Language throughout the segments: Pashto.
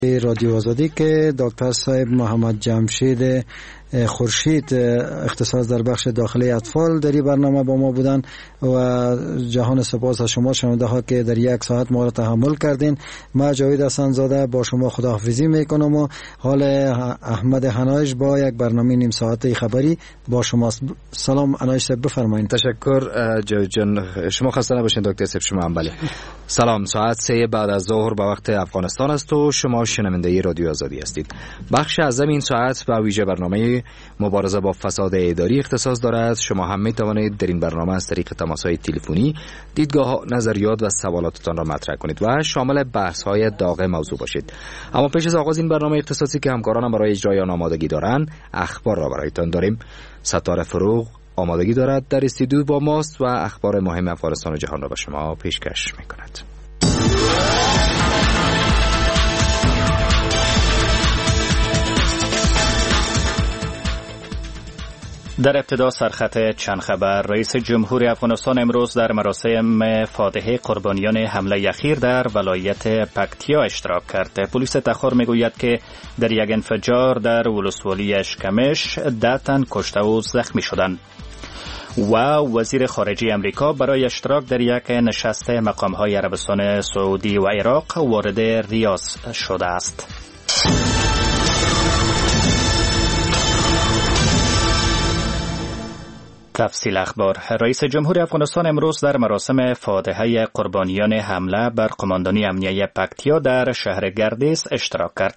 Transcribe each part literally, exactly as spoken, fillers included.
رادیو آزادی که دکتر صاحب محمد جمشید خورشید اختصاص در بخش داخلی اطفال در این برنامه با ما بودن و جهان سپاس از شما شنونده ها که در یک ساعت ما را تحمل کردین. من جاوید حسن زاده با شما خداحافظی میکنم و حال احمد حنایش با یک برنامه نیم ساعته خبری با شماست. سلام حنایش صاحب، بفرمایید. تشکر جاوید جان، شما خسته نباشین دکتر صاحب. شما هم بله. سلام، ساعت سه بعد از ظهر به وقت افغانستان است و شما شنونده رادیو آزادی هستید. بخش اعظم این ساعت به ویژه برنامه مبارزه با فساد اداری اختصاص دارد. شما هم می توانید در این برنامه از طریق تماس‌های تلفنی دیدگاه، نظریات و سوالاتتان را مطرح کنید و شامل بحث‌های داغ موضوع باشید. اما پیش از آغاز این برنامه اختصاصی که همکارانم برای اجرای آن آمادگی دارند، اخبار را برایتان داریم. ستاره فروغ آمادگی دارد در استودیو با ماست و اخبار مهم افغانستان و جهان را به شما پیشکش می‌کند. در ابتدا سرخط چند خبر. رئیس جمهور افغانستان امروز در مراسم فاتحه قربانیان حمله اخیر در ولایت پکتیا اشتراک کرد. پلیس تخار میگوید که در یک انفجار در ولسوالی اشکمش ده تن کشته و زخمی شدند. و وزیر خارجه امریکا برای اشتراک در یک نشست مقام‌های عربستان سعودی و عراق وارد ریاض شده است. تفصیل اخبار. رئیس جمهور افغانستان امروز در مراسم فاتحه قربانیان حمله بر قماندانی امنیه پکتیا در شهر گردیز اشتراک کرد.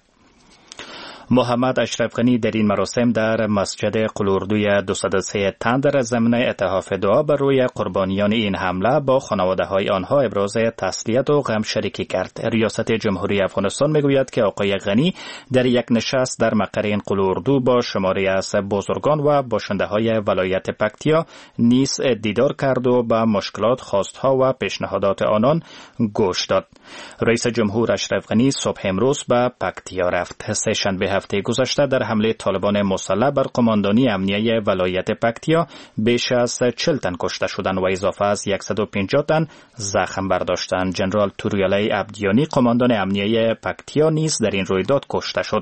محمد اشرف غنی در این مراسم در مسجد قلوردوی دویست و سه تن در ضمن اتحاف دعا بر روی قربانیان این حمله با خانواده‌های آنها ابراز تسلیت و غم شریکی کرد. ریاست جمهوری افغانستان میگوید که آقای غنی در یک نشست در مقر این قلوردو با شماری از بزرگان و باشنده‌های ولایت پکتیا نیز دیدار کرد و به مشکلات، خواستها و پیشنهادات آنان گوش داد. رئیس جمهور اشرف غنی صبح امروز به پکتیا رفت. سه شنبه هفته گذشته در حمله طالبان مسلح بر قماندانی امنیه ولایت پکتیا بیش از چهل تن کشته شدند و اضافه از صد و پنجاه تن زخم برداشتند. جنرال توریالی عبدیانی قماندان امنیه پکتیا نیز در این رویداد کشته شد.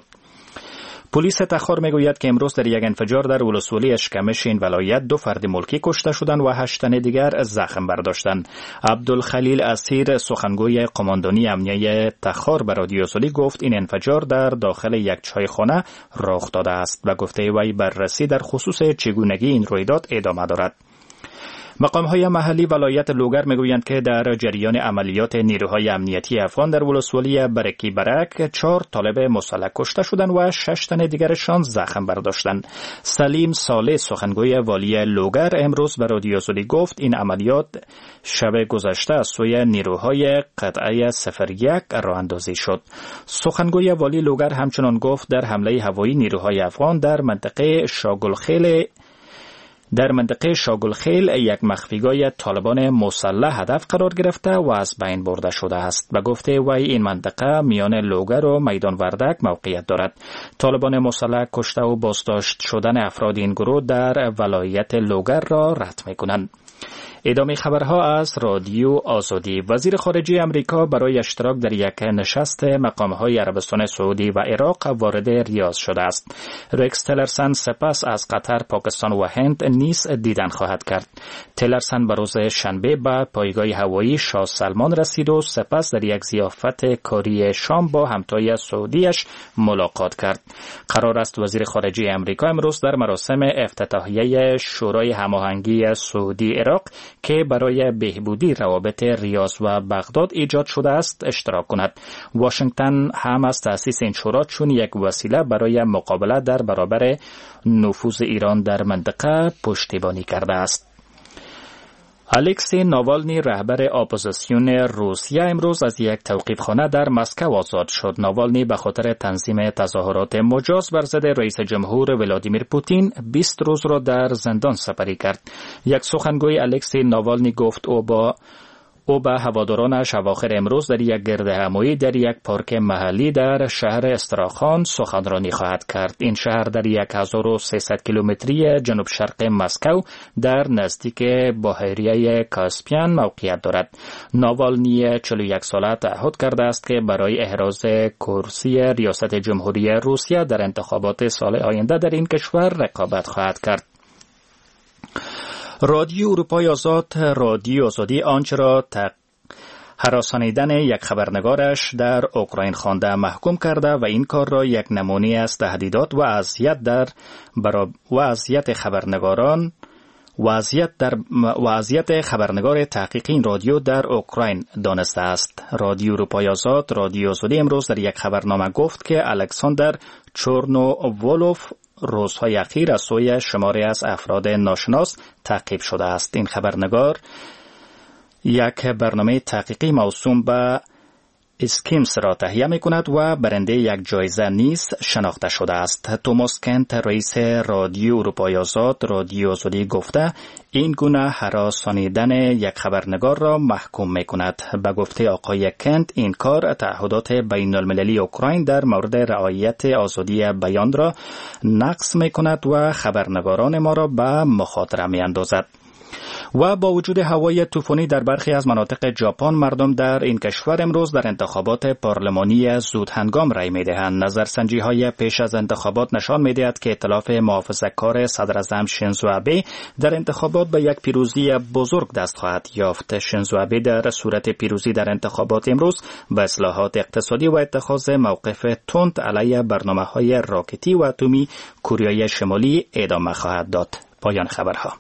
پلیس تخار میگوید که امروز در یک انفجار در ولسوالی اشکمش این ولایت دو فرد ملکی کشته شدند و هشت تن دیگر زخم برداشتند. عبدالخلیل اسیر سخنگوی قماندانی امنیه تخار به رادیو آزادی گفت این انفجار در داخل یک چایخانه رخ داده است و گفته وی بررسی در خصوص چگونگی این رویداد ادامه دارد. مقام‌های محلی ولایت لوگر میگویند که در جریان عملیات نیروهای امنیتی افغان در ولسوالی برکی برک چهار طالب مسلح کشته شدند و شش تن دیگرشان زخم برداشتند. سلیم صالح سخنگوی والی لوگر امروز به رادیو آزادی گفت این عملیات شب گذشته از سوی نیروهای قطعه صفر یک راه اندازی شد. سخنگوی والی لوگر همچنان گفت در حمله هوایی نیروهای افغان در منطقه شاگلخیل در منطقه شاگلخیل یک مخفیگاه طالبان مسلح هدف قرار گرفته و از بین برده شده است و گفته وی این منطقه میان لوگر و میدان وردک موقعیت دارد. طالبان مسلح کشته و بازداشت شدن افراد این گروه در ولایت لوگر را رد می‌کنند. ادامه خبرها از رادیو آزادی. وزیر خارجه امریکا برای اشتراک در یک نشست مقام‌های عربستان سعودی و عراق وارد ریاض شده است. رکس تلرسن سپس از قطر، پاکستان و هند نیز دیدن خواهد کرد. تلرسن به روز شنبه به پایگاه هوایی شاه سلمان رسید و سپس در یک ضیافت کاری شام با همتای سعودیش ملاقات کرد. قرار است وزیر خارجه امریکا امروز در مراسم افتتاحیه شورای هماهنگی سعودی عراق که برای بهبودی روابط ریاض و بغداد ایجاد شده است اشتراک کند. واشنگتن هم از تأسیس این شورا چون یک وسیله برای مقابله در برابر نفوذ ایران در منطقه پشتیبانی کرده است. الکسی ناوالنی رهبر اپوزیسیون روسیه امروز از یک توقیفخانه در مسکو آزاد شد. ناوالنی به خاطر تنظیم تظاهرات مجاز بر ضد رئیس جمهور ولادیمیر پوتین بیست روز را در زندان سپری کرد. یک سخنگوی الکسی ناوالنی گفت او با او به هوادارانش اواخر امروز در یک گردهمایی در یک پارک محلی در شهر استراخان سخنرانی خواهد کرد. این شهر در هزار و سیصد کیلومتری جنوب شرق مسکو در نزدیک بحیره کاسپیان موقعیت دارد. ناوالنی چهل و یک ساله تعهد کرده است که برای احراز کرسی ریاست جمهوری روسیه در انتخابات سال آینده در این کشور رقابت خواهد کرد. رادیو اروپای آزاد رادیو آزادی آنچه را تق... هراسانیدن یک خبرنگارش در اوکراین خوانده محکوم کرده و این کار را یک نمونه از تهدیدات و اذیت در برا... و اذیت خبرنگاران وضعیت در وضعیت خبرنگار تحقیقی این رادیو در اوکراین دانسته است. رادیو اروپای آزاد رادیو آزادی امروز در یک خبرنامه گفت که الکساندر چورنوولوف روزهای اخیر از سوی شماری از افراد ناشناس تعقیب شده است. این خبرنگار یک برنامه تحقیقی موسوم به اسکیمز را تهیه می کند و برنده یک جایزه نیز شناخته شده است. توماس کنت رئیس رادیو اروپای آزاد رادیو آزادی گفته این گونه هراسانیدن یک خبرنگار را محکوم می کند. به گفته آقای کنت این کار تعهدات بین المللی اوکراین در مورد رعایت آزادی بیان را نقض می کند و خبرنگاران ما را به مخاطره می اندازد. و با وجود هوای طوفانی در برخی از مناطق ژاپن مردم در این کشور امروز در انتخابات پارلمانی زود هنگام رای می‌دهند. نظرسنجی‌های پیش از انتخابات نشان می‌دهد که ائتلاف محافظه‌کار صدر اعظم شینزو آبه در انتخابات به یک پیروزی بزرگ دست خواهد یافت. شینزو آبه در صورت پیروزی در انتخابات امروز به اصلاحات اقتصادی و اتخاذ موقف تند علیه برنامه‌های راکتی و اتمی کره شمالی ادامه خواهد داد. پایان خبرها.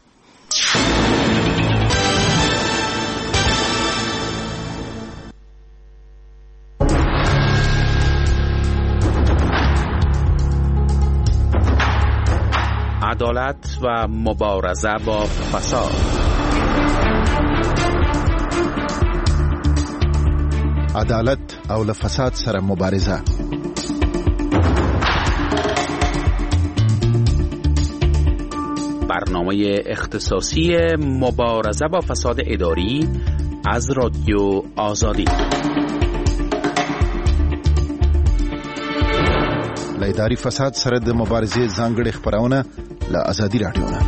عدالت و مبارزه با فساد. عدالت او له فساد سره مبارزه. برنامه اختصاصی مبارزه با فساد اداری از رادیو آزادی. له اداري فساد سره د مبارزې ځانګړي خبرونه له آزادي رادیو نه.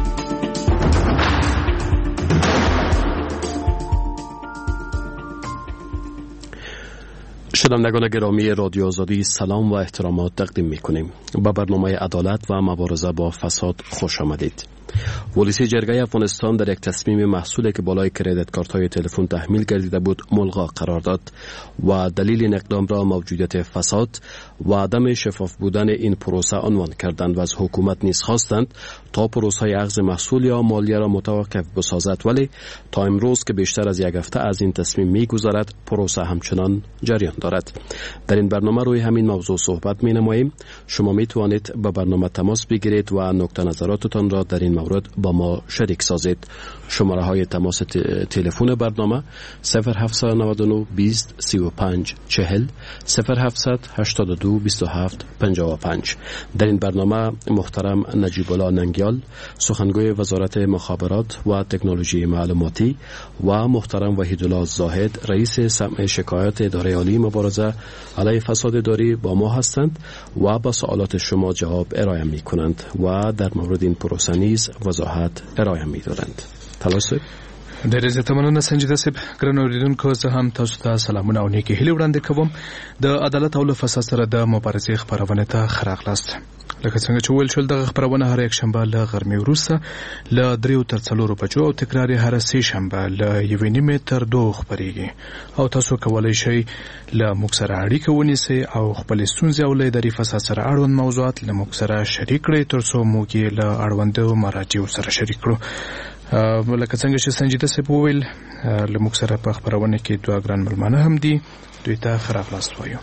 شنوندگان گرامی رادیو آزادی سلام و احترامات تقدیم می‌کنیم. با برنامه عدالت و مبارزه با فساد خوش آمدید. پلیس جرگه افغانستان در یک تصمیم محصولی که بالای کریدیت کارت های تلفن تحمیل گردیده بود ملغا قرار داد و دلیل این اقدام را موجودیت فساد و عدم شفاف بودن این پروسه عنوان کردند و از حکومت نیز خواستند تا پروسه اخذ محصول یا مالیه را متوقف بسازد، ولی تا امروز که بیشتر از یک هفته از این تصمیم می‌گذرد پروسه همچنان جریان دارد. در این برنامه روی همین موضوع صحبت می‌نماییم. شما می‌توانید با برنامه تماس بگیرید و نقطه نظراتتان را در این مورد با ما شریک سازید. شماره های تماس تلفن برنامه صفر هفت نه نه بیست سی و پنج چهل صفر هفت هشت دو بیست و هفت پنجاه و پنج. در این برنامه محترم نجیب الله ننگیال سخنگوی وزارت مخابرات و تکنولوژی معلوماتی و محترم وحیدالله زاهد رئیس سمع شکایات اداره عالی مبارزه علیه فساد اداری با ما هستند و با سوالات شما جواب ارائه می کنند و در مورد این پروسه نیز وضاحت ارائه می دارند. تلاسه ډېر زیاته مننه سنجیده صاحب. ګرانو اوریدونکو زه هم تاسو ته سلامونه او نیکې هیلې وړاندې کوم. د عدالت او له فساد سره د مبارزې خپرونې ته ښه راغلاست. لکه څنګه چې ویل شول دغه خپرونه هر یک شنبه له غرمې وروسته له دریو تر څلورو بجو او تکرار یې هره سې شنبه له یوې نیمې تر دوو خپرېږي او تاسو کولی شئ له موږ سره اړیکه ونیسئ او خپلې ستونزې او له اداري فساد سره اړوند موضوعات له موږ سره شریک کړئ تر څو موږ یې له اړوندو مراجعو سره شریک کړو. لکه څنګه چې سنجیده صاحب وویل له موږ سره په خپرونه کې دوه ګران ملمانه هم دي. دوی ته ښه راغلاست وایو.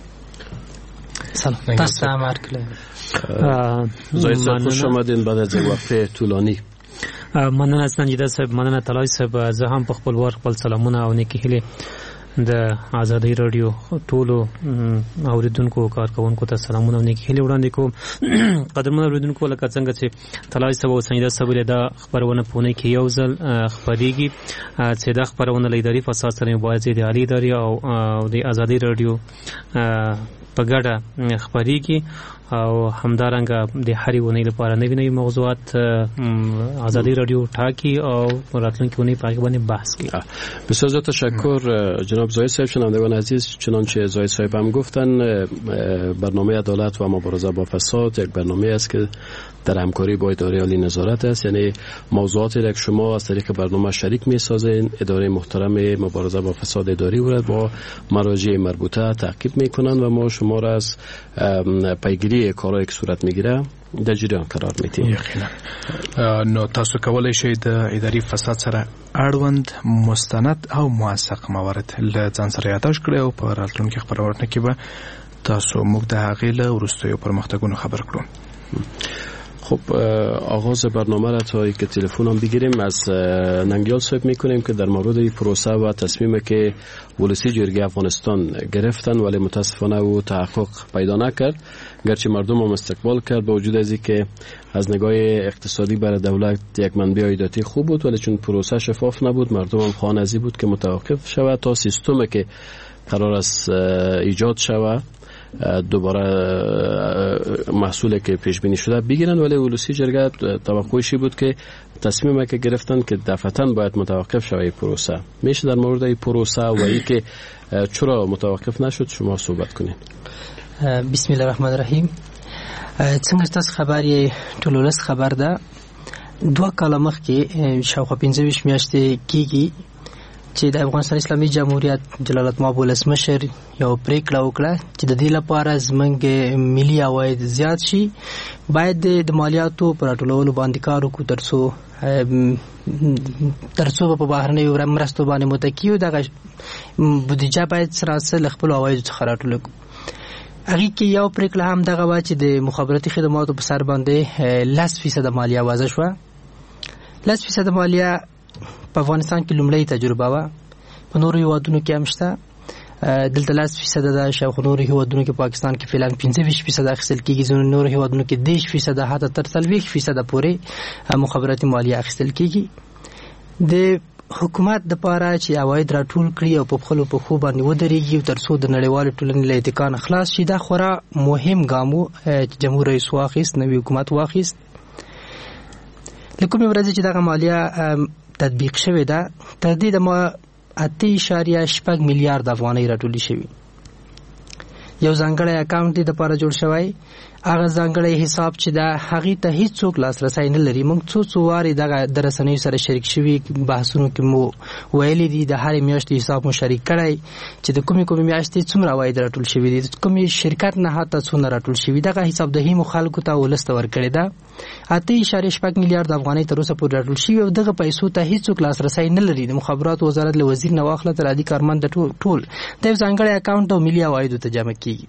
سلام تاسو ته مرکله زاید صاحب خوش آمدین بعد از وقفه طولانی. مننه سنجیده صاحب، مننه طلای صاحب. زه هم په خپل ور خپل سلامونه او نیکې هیلې د آزادۍ رادیو ټولو اوریدونکو کارکونکو ته سلامونه او نیکی هیلې وړاندې کوم. قدرمن اوریدونکو لکه څنګه چې طلایي صاحب او سنجیده صاحب دا خبرونه په اونۍ کې یو ځل خپرېږي چې دا خبرونه له اداري فساد سره مبارزې د عالی ادارې او د آزادۍ رادیو په ګډه خپرېږي او همدارنګه د هرې اونۍ لپاره نوي نوي موضوعات آزادی رادیو ټاکی او راتلونکي اونۍ په هغې باندې بحث کوي. بسیار زیاد تشکر جناب زاهد صاحب. شنوندگان عزیز، چنانچه زاهد صاحب هم گفتن، برنامه عدالت و مبارزه با فساد یک برنامه است که در همکاری با اداره عالی نظارت است. یعنی موضوعاتی را که شما از طریق برنامه شریک می‌سازین، اداره محترم مبارزه با فساد اداری را با مراجع مربوطه تعقیب می‌کنند و ما شما را از پیگیری کارهایی که صورت می‌گیره در جریان قرار می‌دیم. یقینا. نو تاسو کولای شئ د اداري فساد سره اړوند مستند او موثق موارد له ځان سره یادداشت کړئ او په راتلونکي خبرونه کې به تاسو موږ د هغې له وروستیو پرمختګونو خبر کړو. خب آغاز برنامه را تا که تلفن هم بگیریم از ننگیال صاحب میکنیم که در مورد پروسه و تصمیمی که ولسی جرگه افغانستان گرفتن ولی متاسفانه او تحقق پیدا نکرد، گرچه مردم هم استقبال کرد با وجود از اینکه از نگاه اقتصادی برای دولت یک منبع عایداتی خوب بود، ولی چون پروسه شفاف نبود مردم هم خواهان از این بود که متوقف شود تا سیستمی که قرار است ایجاد شود دوباره محصولی که پیش بینی شده بگیرن. ولی ولسی جرگه توقعشی بود که تصمیمی که گرفتن که دفعتاً باید متوقف شود این پروسه. میشه در مورد این پروسه و این که چرا متوقف نشد شما صحبت کنین؟ بسم الله الرحمن الرحیم. څنګه تاسو خبرې ټولولس خبر ده دوه کاله مخکې شاوخوا پنځه ویشت میاشتې کېږي چې د افغانستان اسلامي جمهوریت جلالت مآب ولسمشر یو پریکړه وکړه چې د دې لپاره زموږ ملي عواید زیات شي باید د مالیاتو پر راټولولو باندې کار وکړو ترڅو ترڅو په بهرنیو مرستو باندې متکی وو. دغه بودیجه باید سراسر له خپلو عوایدو څخه راټوله کړو. هغې کې یو پریکړه هم دغه وه چې د مخابراتي خدماتو په سر باندې لس فیصده مالیه وضع شوه. لس فیصده مالیه په افغانستان کې لومړی تجربه وه، په نورو هیوادونو کې هم شته. دلته لس فیصده ده، شاوخوا نورو هیوادونو کې پاکستان کې فعلا پنځه ویشت فیصده اخیستل کېږي، ځینو نورو هیوادونو کې دېرش فیصده حتی تر څلوېښت فیصده پورې مخابراتي مالیه اخیستل کېږي. د حکومت دپاره چې عواید راټول کړي او په خپلو پښو باندې ودرېږي او ترڅو د نړیوالې ټولنې له اتکا نه خلاص شي، دا خورا مهم ګام و چې جمهور رئیس واخیست، نوي حکومت واخیست. له کومې ورځې چې دغه مالیه تطبیق شوې ده تر دې دمه اته اعشاریه شپږ میلیارد افغانۍ راټولې شوي. یو ځانګړی اکاونټ دې دپاره جوړ شوی، هغه ځانګړی حساب چې ده هغې ته هیڅوک لاسرسی نه لري. موږ څو څو وارې دغه د رسنیو سره شریک شوي بحثونو کې مو ویلي دي د هرې میاشتې حساب مو شریک کړی چې د کومې کومې میاشتې څومره عواید راټول شوي دي، د کومې شرکت نه حتی څونه راټول شوي. دغه حسابدهي مو خلکو ته ولس ته ورکړې ده. اته اعشاریه شپږ میلیارد افغانۍ تر اوسه پورې راټول شوي او دغه پیسو ته هیڅوک لاسرسی نه لري. د مخابراتو وزارت له وزیر نه واخله تر عادي کارمند ټول د یو ځانګړی اکاونټ او ملي عوایدو ته جمع کېږي.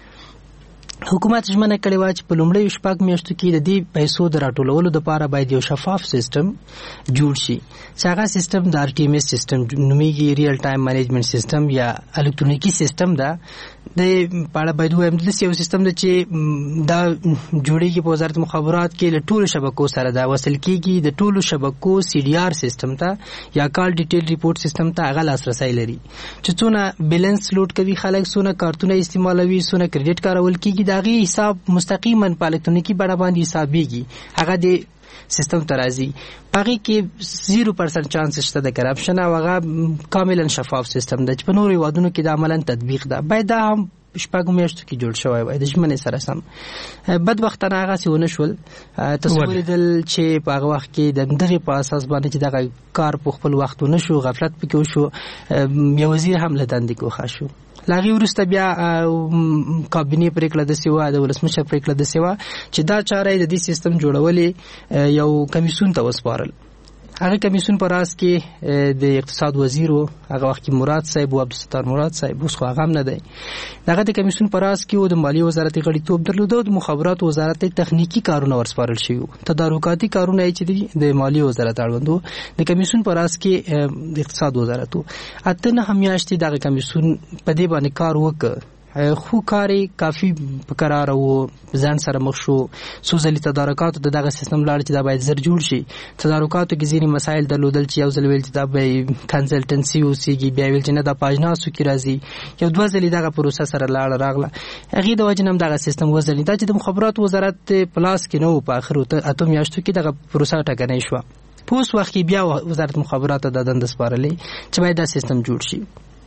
حکومت ژمنه کړې وه چې په لومړیو شپږ میاشتو کې د دې پیسو د راټولولو دپاره باید یو شفاف سیستم جوړ شي چې هغه سیستم د آر ټي ایم ایس سیستم نومیږي، ریل ټایم مینجمنټ سیستم یا الکترونیکي سیستم ده. د په اړه باید ووایم داسې یو سیستم ده چې دا جوړېږي په وزارت مخابرات کې له ټولو شبکو سره دا وصل کېږي. د ټولو شبکو سی ډي آر سیستم ته یا کال ډیټیل ریپورټ سیستم ته هغه لاسرسی لري چې څونه بیلنس لوډ کوي خلک، څونه کارتونه استعمالوي، څونه کریډټ کارول کېږي، د هغې حساب مستقیما په الکترونیکي بڼه باندې حسابېږي. هغه د سیستم ته راځي. په هغې کې زیرو پرسنټ چانس شته د کرپشن او هغه کاملا شفاف سیستم ده چې په نورو هیوادونو کې د عملا تطبیق ده. باید دا هم شپږو میاشتو کې جوړ شوی وای د ژمنې سره سم. بدبختانه هغسې ونه شول. تاسو ولیدل چې په هغه وخت کې د دغې په اساس باندې چې دغه کار په خپل وخت ونه شو، غفلت پکې وشو، یو وزیر هم له دندې ګوښه شو. له هغې وروسته بیا کابینې پرېکړه داسې وه، د ولسمشر پرېکړه داسې وه چې دا چاره یې د دې سیستم جوړولې یو کمیسیون ته وسپارل. هغه کمیسیون پر راس کې د اقتصاد وزیر او هغه وخت کې مراد صاحب او عبدالستار مراد صاحب اوس خو هغه هم نه دی. دغه د کمیسیون پر راس کې د مالی وزارت غړیتوب درلود او د مخابرات وزارت تخنیکی کارونه ورسپارل شي. تدارکاتي کارونه چې دي د مالی وزارت اړوندو د کمیسیون پر راس کې د اقتصاد وزارت اته نه همیاشتي دغه کمیسیون په دې باندې کار وکړ. خو کاری کافی قرار وو ځان سره مخ شو. سوزلي تدارکات د دغه سیستم لاړ چې دا باید زر جوړ شي. تدارکاتو کې ځینې مسایل درلودل چې یو ځل ویل چې دا به کنسلټنسي اوسېږي، بیا ویل چې نه دا پاجناسو کې راځي. یو دوه ځلې دغه پروسه سره لاړ راغله. هغې د وجې نه هم دغه سیستم وځلي. دا چې د مخابراتو وزارت پلاس کې نه و، په آخر اتو میاشتو کې دغه پروسه ټکنۍ شوه. په اوس وخت کې بیا وزارت مخابراتو د دنده سپارلې چې باید دا سیستم جوړ شي.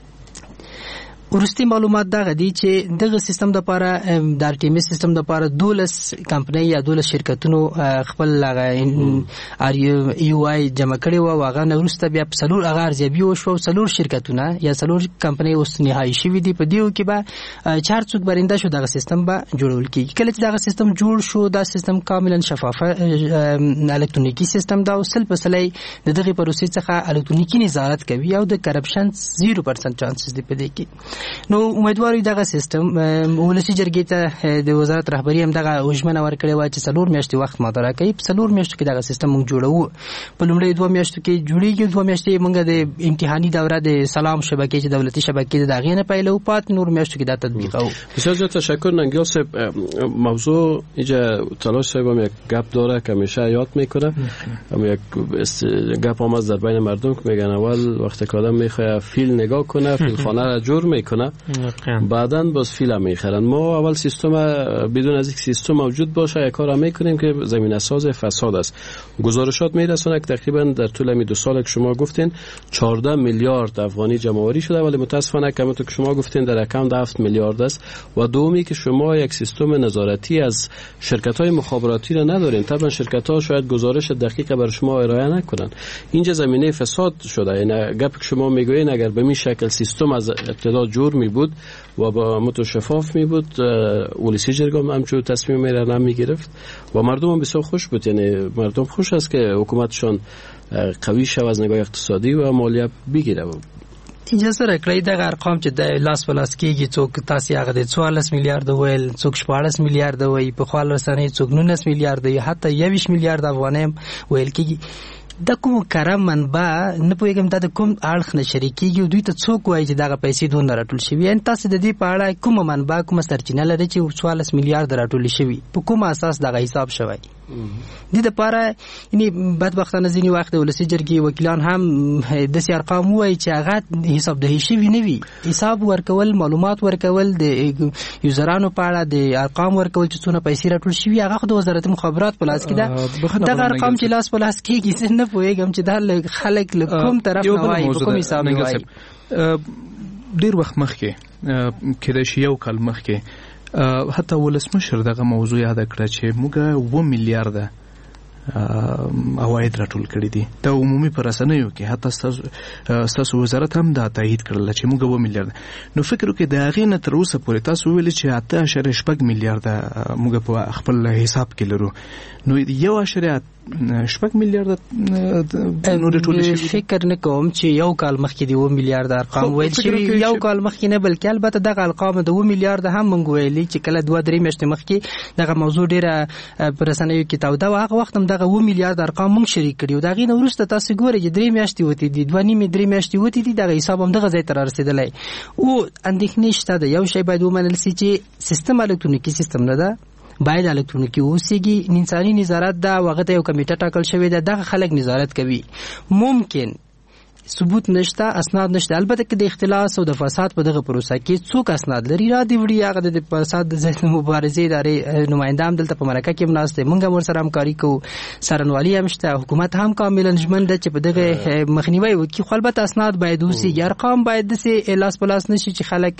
ورستي معلومات دغه دي چې دغه سیستم د لپاره د ار ټي ام سیستم د لپاره دولس کمپنۍ یا دولس شرکتونو خپل ار یو آی جمع کړي و. هغه نه وروسته بیا په څلور هغه ارزیابي وشوه. څلور شرکتونه یا څلور کمپنۍ اوس نهایي شوي دي. په دیو کې به چار څوک برنده شو دغه سیستم به جوړول کېږي. کله چې دغه سیستم جوړ شو دا سیستم کاملا شفافه الکترونیکي سیستم دا وسل په سلی د دغه پروسې څخه الکترونیکي نظارت کوي او د کرپشن صفر درجه چانسز دی په دې کې. نو امیدواري دغه سیستم ولسی جرګې ته د وزارت رهبری هم دغه وژمنه ورکړې و چې څلور میاشتې وخت ماته راکړي. په څلور میاشتو کې دغه سیستم موږ جوړوو. په لومړۍ دوه میاشتو کې جوړیږي. دوه میاشتې موږ د امتحاني دوره د سلام شبکې چې دولتي شبکې د هغې نه پیلوو، پات نور میاشتو کې دا تطبیقوو. بسیار زیاد تشکر ننگیال صاحب. موضوع اینجا تلاش صاحب هم یک گپ داره که همیشه یاد میکنه. هم یک گپ هم از در بین مردم که میگن اول وقتی که آدم میخواد فیل نگاه کنه، فیل خانه را جور میکنه، بعداً باز فیل هم میخرن. ما اول سیستم بدون از یک سیستم موجود باشه یک کار هم میکنیم که زمینه ساز فساد است. گزارشات میرسونه که تقریبا در طول می دو سال که شما گفتین چهارده میلیارد افغانی جمع‌آوری شده، ولی متاسفانه که همونطور که شما گفتین در اکانت هفت میلیارد است. و دومی که شما یک سیستم نظارتی از شرکت‌های مخابراتی را ندارین. طبعا شرکت‌ها شاید گزارش دقیق بر شما ارائه نکنن. اینجا زمینه فساد شده. یعنی گپ که شما میگوین اگر به این شکل سیستم از ابتدا جور می بود و با متو شفاف می بود، ولسی جرگام همچون تصمیم میرن می گرفت و مردم هم بسیار خوش بود. یعنی مردم خوش است که حکومتشان قوی شو از نگاه اقتصادی و مالیه بگیره. اینجا سره کړی دغه ارقام چې د لاس په لاس کېږي، څوک تاسو هغه د څوارلس میلیارډ ویل، څوک شپاړس میلیارډ وایي، په خپل رسنۍ څوک نولس میلیارډ وایي، حتی یویشت میلیارډ افغانۍ ویل کېږي. د کوم کارم منبع نه پوهېږم دا د کوم اړخ نه شریکېږي او دوی ته څوک وایي چې دغه پیسې دونه راټول شوي. یعنې تاسو د دې په اړه کومه منبع کومه سرچینه لرئ چې څوارلس میلیارډ راټولې شوي؟ په کوم اساس دغه حساب شوی؟ دې دپاره یعنې بدبختانه ځینې وخت د ولسي جرګې وکیلان هم داسې ارقام ووایي چې هغه حسابدهي شوي نه وي. حساب ورکول، معلومات ورکول، د یوزرانو په اړه د ارقام ورکول چې څونه پیسې راټول شوي، هغه خو د وزارت مخابرات په لاس کې ده. دغه ارقام چې لاس په لاس کېږي زه نه پوهېږم چې دا خلک له کوم طرف نه وایي، په کوم حساب نه وایي. ډېر وخت مخکې کېدای شي یو کال مخکې حتی ولسمشر دغه موضوع یاد کړه چې موږ اوه میلیارده عواید راټول کړي دي. د عمومي په رسنیو کې حتی ستاسو وزارت هم دا تایید کړل چې موږ اوه میلیارده. نو فکر وکړئ د هغې نه تر اوسه پورې تاسو وویلې چې اته اعشاریه شپږ میلیارده موږ په خپل حساب کې لرو. نو یو اعشاریه شپږ میلیارده نور ټول شي. فکر نه کوم چې یو کال مخکې دی اوه میلیارده ارقام ویل شوي. یو کال مخکې نه، بلکې البته دغه ارقام د اوه میلیارده هم موږ ویلي چې کله دوه درې میاشتې مخکې دغه موضوع ډېره په رسنیو کې توده وه. هغه وخت هم دغه اوه میلیارده ارقام موږ شریک کړي و. د هغې نه وروسته تاسو ګورئ چې درې میاشتې وتې دي، دوه نیمې درې میاشتې وتې دي، دغه حساب هم دغه ځای ته رارسېدلی. او اندېښنې شته ده. یو شی باید ومنل سي چې سیستم الکترونیکي سیستم نه ده، باید الکترونیکي اوسېږي. انساني نظارت ده او هغه ته یو کمیټه ټاکل شوې ده، دغه خلک نظارت کوي. ممکن ثبوت نشته، اسناد نشته. البته که د اختلاس او د فساد په دغه پروسه کې څوک اسناد لري را دی وړي، هغه د فساد د مبارزې ادارې نماینده هم دلته په مرکه کې ناست دی، موږ هم ورسره همکاري کوو، څارنوالي هم شته، حکومت هم کاملا ژمن ده چې په دغه مخنیوی وکړي. خو البته اسناد باید اوسېږي، ارقام باید داسې لاس په لاس نشي چې خلک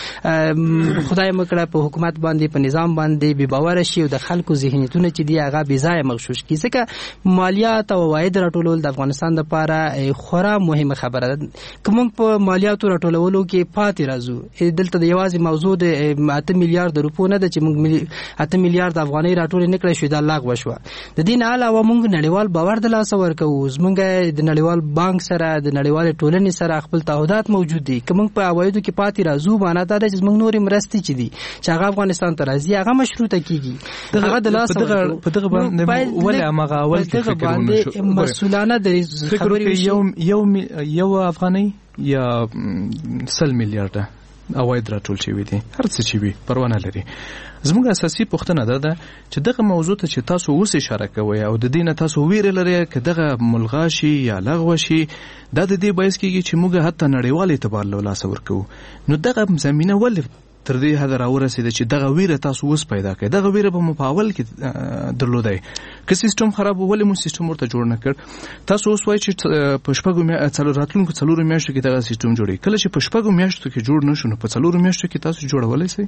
خدای مکړه په حکومت باندې په نظام باندې بې باوره شي او د خلکو ذهنیتونه چې دي هغه بې ځایه مغشوش کړي. ځکه مالیات او عواید راټولول د افغانستان لپاره خورا مهم مهمه خبره ده که موږ په مالیاتو راټولولو کې پاتې راځو. دلته د یوازې موضوع د اته میلیارډ روپو نه ده چې موږ اته میلیارډ افغانۍ راټولې نه کړې شو دا لغوه شوه. د دې نه علاوه موږ نړیوال باور د لاسه ورکوو. زموږ د نړیوال بانک سره د نړیوال ټولنې سره خپل تعهدات موجود دي. که موږ په عوایدو کې پاتې راځو معنا دا ده چې موږ نورې مرستې چې دي چې هغه افغانستان ته راځي هغه مشروطه کیږي. هغه د لاسه ورکوو. په دغه باندې ولې هغه اول کې فکر ونه شو مسؤلانه د خبرې یو یو یو افغانۍ یا سل میلیارډه عواید راټول شوي دي هر څه چې وي پروا نه لري. زموږ اساسي پوښتنه ده ده چې دغه موضوع ته چې تاسو اوس اشاره کوئ او د دې نه تاسو ویره لرئ که دغه ملغا شي یا لغوه شي دا د دې باعث کېږي چې موږ حتی نړیوال اعتبار له لاسه ورکوو. نو دغه زمینه ولې تر دې حد راورسېده چې دغه ویره تاسو اوس پیدا کړئ؟ دغه ویره به مو په اول کې درلودی که سیستم خراب و ولې مو سیستم ورته جوړ نه کړ؟ تاسو اوس وایئ چې په شپږو څلور راتلونکو څلورو میاشتو کې دغه سیستم جوړوي. کله چې په شپږو میاشتو کې جوړ نه شو نو په څلورو میاشتو کې تاسو جوړولی شئ؟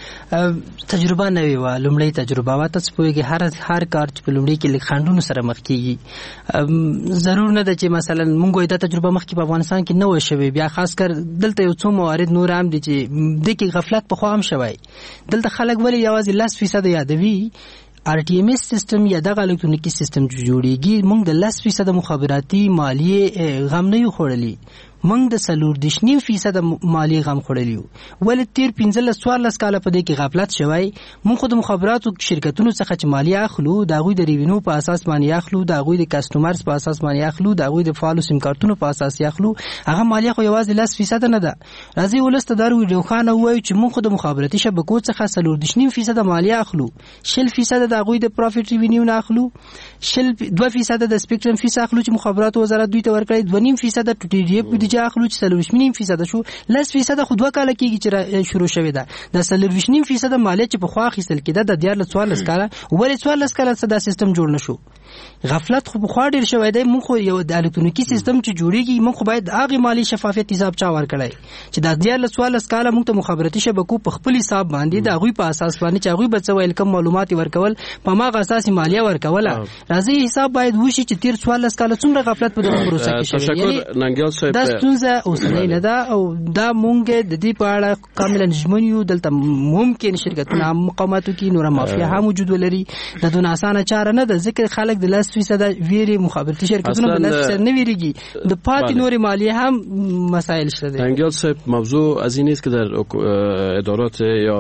تجربه نوې وه، لومړۍ تجربه وه. تاسو پوهېږئ هر هر کار چې په لومړي کې لږ خنډونو سره مخ کېږي. ضرور نه ده چې مثلا موږ وایو دا تجربه مخکې په افغانستان کې نه وه شوې. بیا خاص کر دلته یو څو موارد نور هم دي چې دې کې غفلت پخوا هم شوی. دلته خلک ولې یوازې لس فیصد یادوي؟ آر ټي ایم اس سیستم یا دغه الکترونیکي سیستم چې جوړیږي موږ د لس فیصد مخابراتي مالیې غم نه یو خوړلی، موږ د څلور دېرش نیم فیصد مالیې غم خوړلی یو. ولې تیر پنځلس څوارلس کاله په دې کې غفلت شوی؟ موږ خو د مخابراتو شرکتونو څخه چې مالیه اخلو د هغوی د ریوینو په اساس باندې اخلو، د هغوی د کسټمرز په اساس باندې اخلو، د هغوی د فعالو سیم کارتونو په اساس اخلو. هغه مالیه خو یوازې لس فیصد نه ده. راځئ ولس ته دا روښانه ووایو چې موږ خو د مخابراتي شبکو څخه څلور دېرش نیم فیصد مالیه اخلو، شل فیصد د هغوی د پروفیټ ریوینیو نه اخلو، شل دوه فیصد د سپیکټرم فیس اخلو چې مخابراتو وزارت دوی ته ورکړی، دوه نیم فیصد د ټي ډي اف بودیجه اخلو چې څلور نیم فیصد شو، لس فیصد خو دوه کاله کېږي چې شروع شوې ده. د څلور نیم فیصد مالیه چې پخوا اخیستل کېده د دیارلس څوارلس کاله، ولې څوارلس کاله څه دا سیستم جوړ نه شو؟ غفلت خو پخوا ډېر شوی دی. موږ خو یو د الکترونیکي سیستم چې جوړېږي موږ خو باید هغې مالي شفافیت حساب چا ورکړی چې د دیارلس څوارلس کاله موږ ته مخابراتي شبکو په خپل حساب باندې د هغوی په اساس باندې چې هغوی به څه ویل کوم معلومات ورکول په هماغه اساس مالیه ورکوله. راځئ حساب باید وشي چې تیر څوارلس کاله څومره غفلت په دغه پروسه کې شوی. یعنې دا ستونزه اوسنۍ نه ده او دا مونږ د دې په اړه کاملا ژمن یو. دلته ممکن شرکتونه هم مقاومت وکړي، نوره مافیا هم وجود ولري. دا دونه اسانه چاره نه ده ځکه خلک د لس فیصد ویري مخابراتي شرکتونه د لس فیصد نه ویریږي. د پاتې نورې مالیې هم مسایل شته دي. انگیال صاحب موضوع از این است که در ادارات یا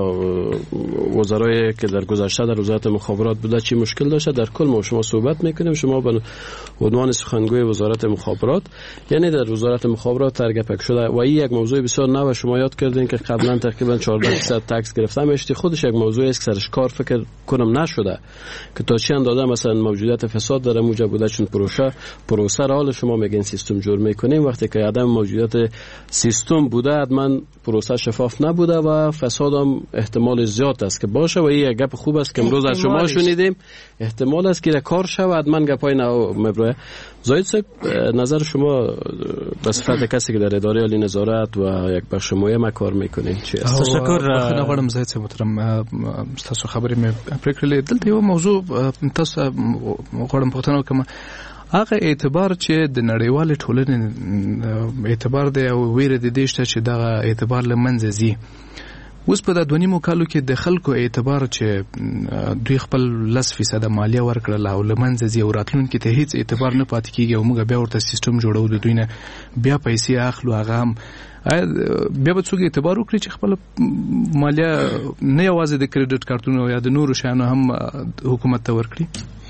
وزرای که در گذشته در وزارت مخابرات بوده چی مشکل داشته. در کل ما شما صحبت میکنیم، شما به عنوان سخنگوی وزارت مخابرات یعنی در وزارت مخابرات ترگپک شده و این یک موضوع بسیار نو شما یاد کردین که قبلا تقریبا چهارده درصد تکس گرفته میشتی. خودش یک موضوعی است که سرش کار فکر کنم نشده که تا چی اندازه مثلا موجودیت فساد در موجب بوده. چون پروسه پروسه را حال شما میگین سیستم جور میکنیم، وقتی که عدم موجودیت سیستم بوده حتما پروسه شفاف نبوده و فساد هم احتمال زیاد است که باشه و این یک گپ خوب است که امروز از شما شنیدیم. احتمال است که کار شود، حتما گپای نو مبره. زاید صاحب نظر شما به صفت کسی که در اداره عالی نظارت و یک بخش مهم کار میکنین چی است؟ تشکر. خدای غواړم زاید صاحب محترم تاسو خبرې مې پرې کړلې. دلته یو موضوع تاسو غواړم پوښتنه وکړم. هغه اعتبار چې د نړیوال ټولنې اعتبار دی او ویره د دې شته چې دا اعتبار له منځه ځي. اوس په د دونیمو کالو کې د خلکو اعتبار چې دوی خپل لس فیصد مالیه ورکړله او له منځه ځي او راتلونکي ته هیڅ اعتبار نه پاتې کېږي او موږ بیا ورته سیستم جوړو د دوی نه بیا پیسې اخلو. هغه هم بیا به څوک اعتبار وکړي چې خپل مالیه نه یوازې د کریډټ کارتونو یا د نورو شیانو هم حکومت ته ورکړي.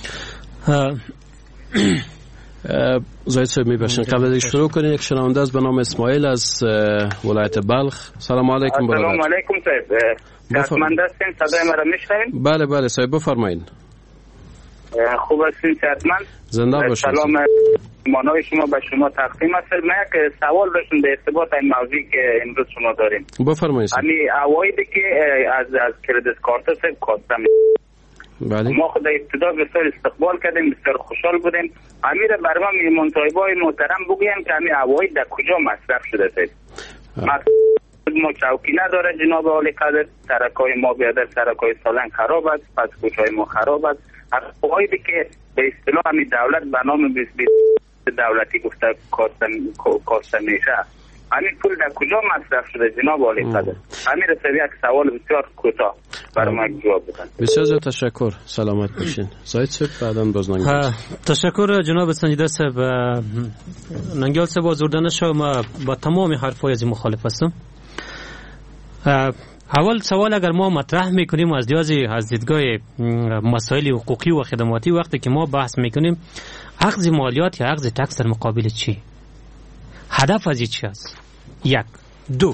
زاید صاحب میبخشن قبل از شروع کنیم یک شنونده است به نام اسماعیل از ولایت بلخ. سلام علیکم برادر. سلام علیکم صاحب. کارمند هستین؟ صدای مرا میشنوین؟ بله بله صاحب بفرمایید. خوب هستین صحتمند؟ زنده باشید. سلام مانای شما به شما تقدیم است. من یک سوال داشتم به ارتباط این موضوعی که امروز شما داریم. بفرمایید. یعنی اوایدی که از از کریدیت کارت صاحب کاستم بله. ما خود ابتدا بسیار استقبال کردیم، بسیار خوشحال بودیم. امیر برما میهمان صاحبای محترم بگویم که همین عواید در کجا مصرف شده است. ما چوکی نداره جناب عالی قدر، سرکای ما بیادر سرکای سالن خراب است، پس کوچهای ما خراب است. عوایدی که به اصطلاح همین دولت به نام بیست بیست دولتی گفته کاسته میشه، همین پول در کجا مصرف شده جناب عالی قدر؟ همین رسید یک سوال بسیار کوتاه برای ما جواب بدن. بسیار زیاد تشکر، سلامت باشین. زاید صاحب بعداً باز نگید. تشکر جناب سنجیده صاحب. ننگیال صاحب آزردن شو، ما با تمام حرفای از مخالف هستم. اول سوال اگر ما مطرح میکنیم از دیازی از دیدگاه مسائل حقوقی و خدماتی، وقتی که ما بحث میکنیم اخذ مالیات یا اخذ تکس در مقابل چی؟ هدف از چی است؟ یک. دو،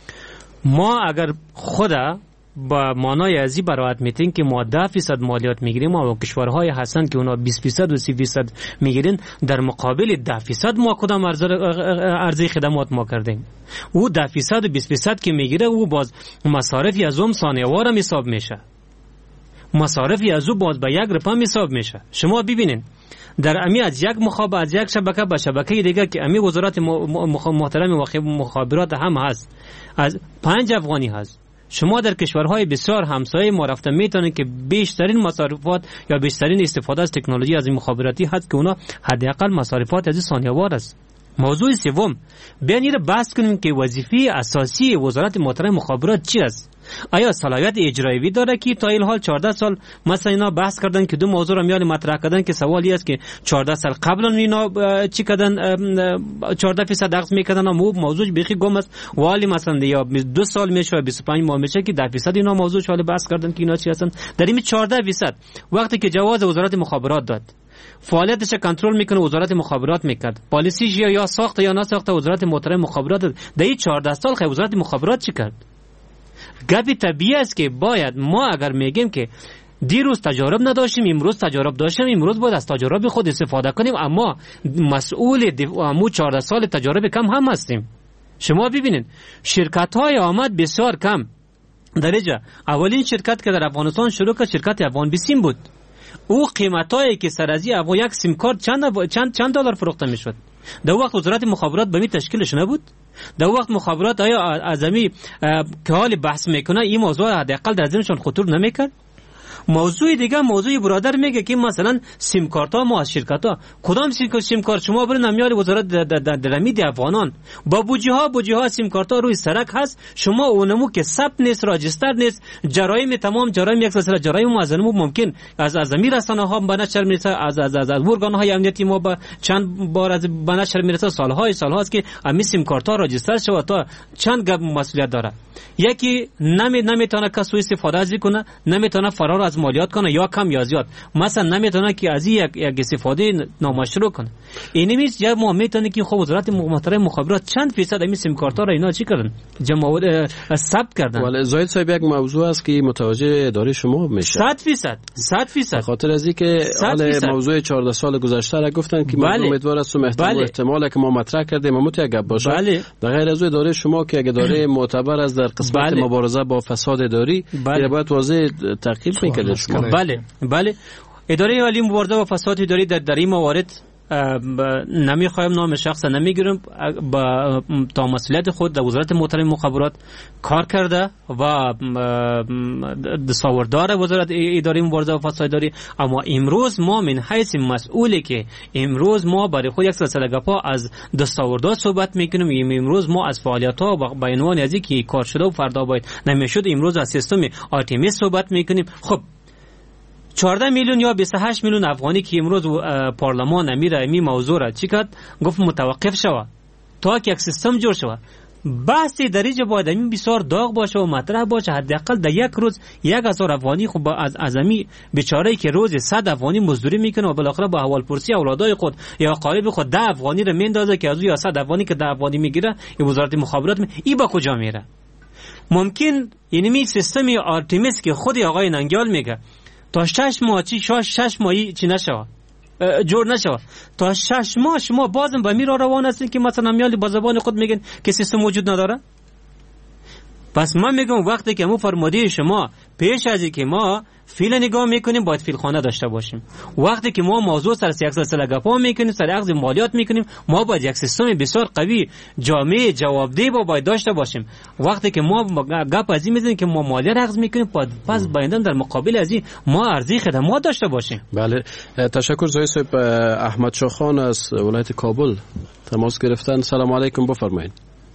ما اگر خدا با مانای ازی برایت میتین که ما ده فیصد مالیات میگیریم و کشورهای هستند که اونا بیست فیصد و سی فیصد میگیرین، در مقابل ده فیصد ما کدام عرضه خدمات ما کردیم؟ او ده فیصد و بیست فیصد که میگیره او باز مصارفی از اون ثانیه‌وار حساب میشه، مصارفی از او باز به یک رقم حساب میشه. شما ببینین در امی از یک مخابره از یک شبکه به شبکه دیگه که امی وزارت محترم مخابرات هم هست از پنج افغانی هست، شما در کشورهای بسیار همسایه ما رفته میتونید که بیشترین مصارفات یا بیشترین استفاده از تکنولوژی از این مخابراتی هست که اونا حداقل مصارفات از ثانیه‌وار است. موضوع سوم، بیاین رو بحث کنیم که وظیفه اساسی وزارت محترم مخابرات چی است؟ آیا صلاحیت اجرایی داره که تا این حال چهارده سال مثلا اینا بحث کردن که دو موضوع رو میان مطرح کردن که سوالی است که چهارده سال قبل اینا چی کردن، چهارده فیصد اخذ میکردن، اما موضوع بیخی گم است، ولی مثلا یا دو سال میشه و بیست و پنج ماه میشه که ده فیصد اینا موضوع شاله بحث کردن که اینا چی هستن. در این چهارده فیصد وقتی که جواز وزارت مخابرات داد، فعالیتش کنترل میکنه وزارت مخابرات میکرد، پالیسیش یا ساخت یا نساخت وزارت محترم مخابرات داد. در این چهارده سال خیلی وزارت مخابرات چی کرد؟ گپی طبیعی است که باید ما اگر میگیم که دیروز تجارب نداشتیم امروز تجارب داشتیم، امروز باید از تجارب خود استفاده کنیم، اما مسئول امو چهارده سال تجارب کم هم هستیم. شما ببینید شرکت های آمد بسیار کم درجه. اولین شرکت که در افغانستان شروع کرد شرکت افغان بیسیم بود. او قیمتایی که سر از افغان یک سیم کارت چند چند چند دلار فروخته میشد. در وقت وزارت مخابرات به می تشکیلش نبود. در وقت مخابرات آیا اعظمی که حال بحث میکنه این موضوع حداقل در ذهنشون خطور نمیکرد؟ موضوع دیگه موضوع برادر میگه که مثلا سیم کارت ها ما از شرکت ها کدام سیم کارت شما برین نمیال وزارت درآمد افغانان با بودجه ها بودجه ها سیم کارت ها روی سرک هست، شما اونمو که ثبت نیست راجستر نیست، جرایم تمام جرایم یک سلسله جرایم موازنه ممکن از از امیر رسانه ها به نشر میرسه، از از از, از ارگان های امنیتی ما با چند بار از به نشر میرسه، سالهای سالهاست که امی سیم کارت ها راجستر شده تا چند گپ مسئولیت داره. یکی نمی نمیتونه کسو استفاده از کنه، نمیتونه فرار از مالیات کنه یا کم یا زیاد، مثلا نمیتونه که از یک یک استفاده نامشروع کنه. اینمیز یا ما میتونه که خب وزارت محترم مخابرات چند فیصد این سیم کارت ها را اینا چی کردن؟ جمع ثبت کردن. ولی زاید صاحب یک موضوع است که متوجه اداره شما میشه. صد فیصد صد فیصد خاطر از اینکه حال موضوع چهارده سال گذشته را گفتن که من امیدوار هستم احتمال احتمال که ما مطرح کردیم اما تو گپ باشه. بله. در غیر از اداره شما که اگه اداره معتبر از در قسمت بله. مبارزه با فساد اداری بله. باید واضح تحقیق میکنه شما. بله بله اداره عالی مبارزه با فساد اداری در در این موارد نمیخوایم نام شخص نمیگیرم، با تا مسئولیت خود در وزارت محترم مخابرات کار کرده و دستاوردار وزارت اداره مبارزه با فساد اداری. اما امروز ما من حیث مسئولی که امروز ما برای خود یک سلسله گپا از دستاوردات صحبت میکنیم، امروز ما از فعالیت ها با عنوان از اینکه کار شده و فردا باید نمیشد امروز از سیستم آرتمیس صحبت میکنیم. خب چهارده میلیون یا بیست و هشت میلیون افغانی که امروز پارلمان امیر امی موضوع را چی کرد؟ گفت متوقف شود تا که یک سیستم جور شود. بحث درجه باید امی بسیار داغ باشه و مطرح باشه. حداقل در یک روز یک هزار افغانی خب از از امی بیچاره‌ای که روز صد افغانی مزدوری میکنه و بالاخره با احوالپرسی اولادای خود یا قالب خود ده افغانی رو میندازه که از یا صد افغانی که ده افغانی میگیره این وزارت مخابرات می ای با کجا میره؟ ممکن اینمی سیستم آرتمیس که خود آقای ننگیال میگه تا شش ماه چی شش شش ماهی چی نشوه جور نشوه، تا شش ماه شما بازم با میرا روان هستین که مثلا میال با زبان خود میگن که سیستم موجود نداره. پس من میگم وقتی که ما فرموده شما پیش از اینکه ما فیل نگاه میکنیم باید فیل خانه داشته باشیم. وقتی که ما موضوع سر یک سلسله گپا میکنیم، سر اخذ مالیات میکنیم، ما باید یک سیستم بسیار قوی جامع جوابدهی با باید داشته باشیم. وقتی که ما گپ از این میزنیم که ما مالیات اخذ میکنیم، پس بایدن در مقابل از این ما ارزی خدمات داشته باشیم. بله، تشکر. زای صاحب احمد شاه خان از ولایت کابل تماس گرفتن. سلام علیکم، بفرمایید.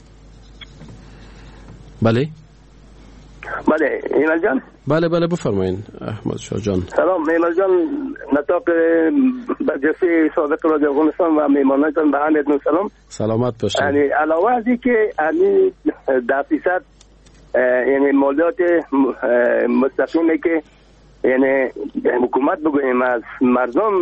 بله بله ایمل جان. بله بله بفرمایید احمد شاه جان. سلام ایمل جان، نطاق برجسته سابق رادیو افغانستان و میمانتان به همتون سلام. سلامت باشید. یعنی علاوه از این که یعنی ده فیصد یعنی مالیات مستقیمی که یعنی حکومت بگوییم از مردم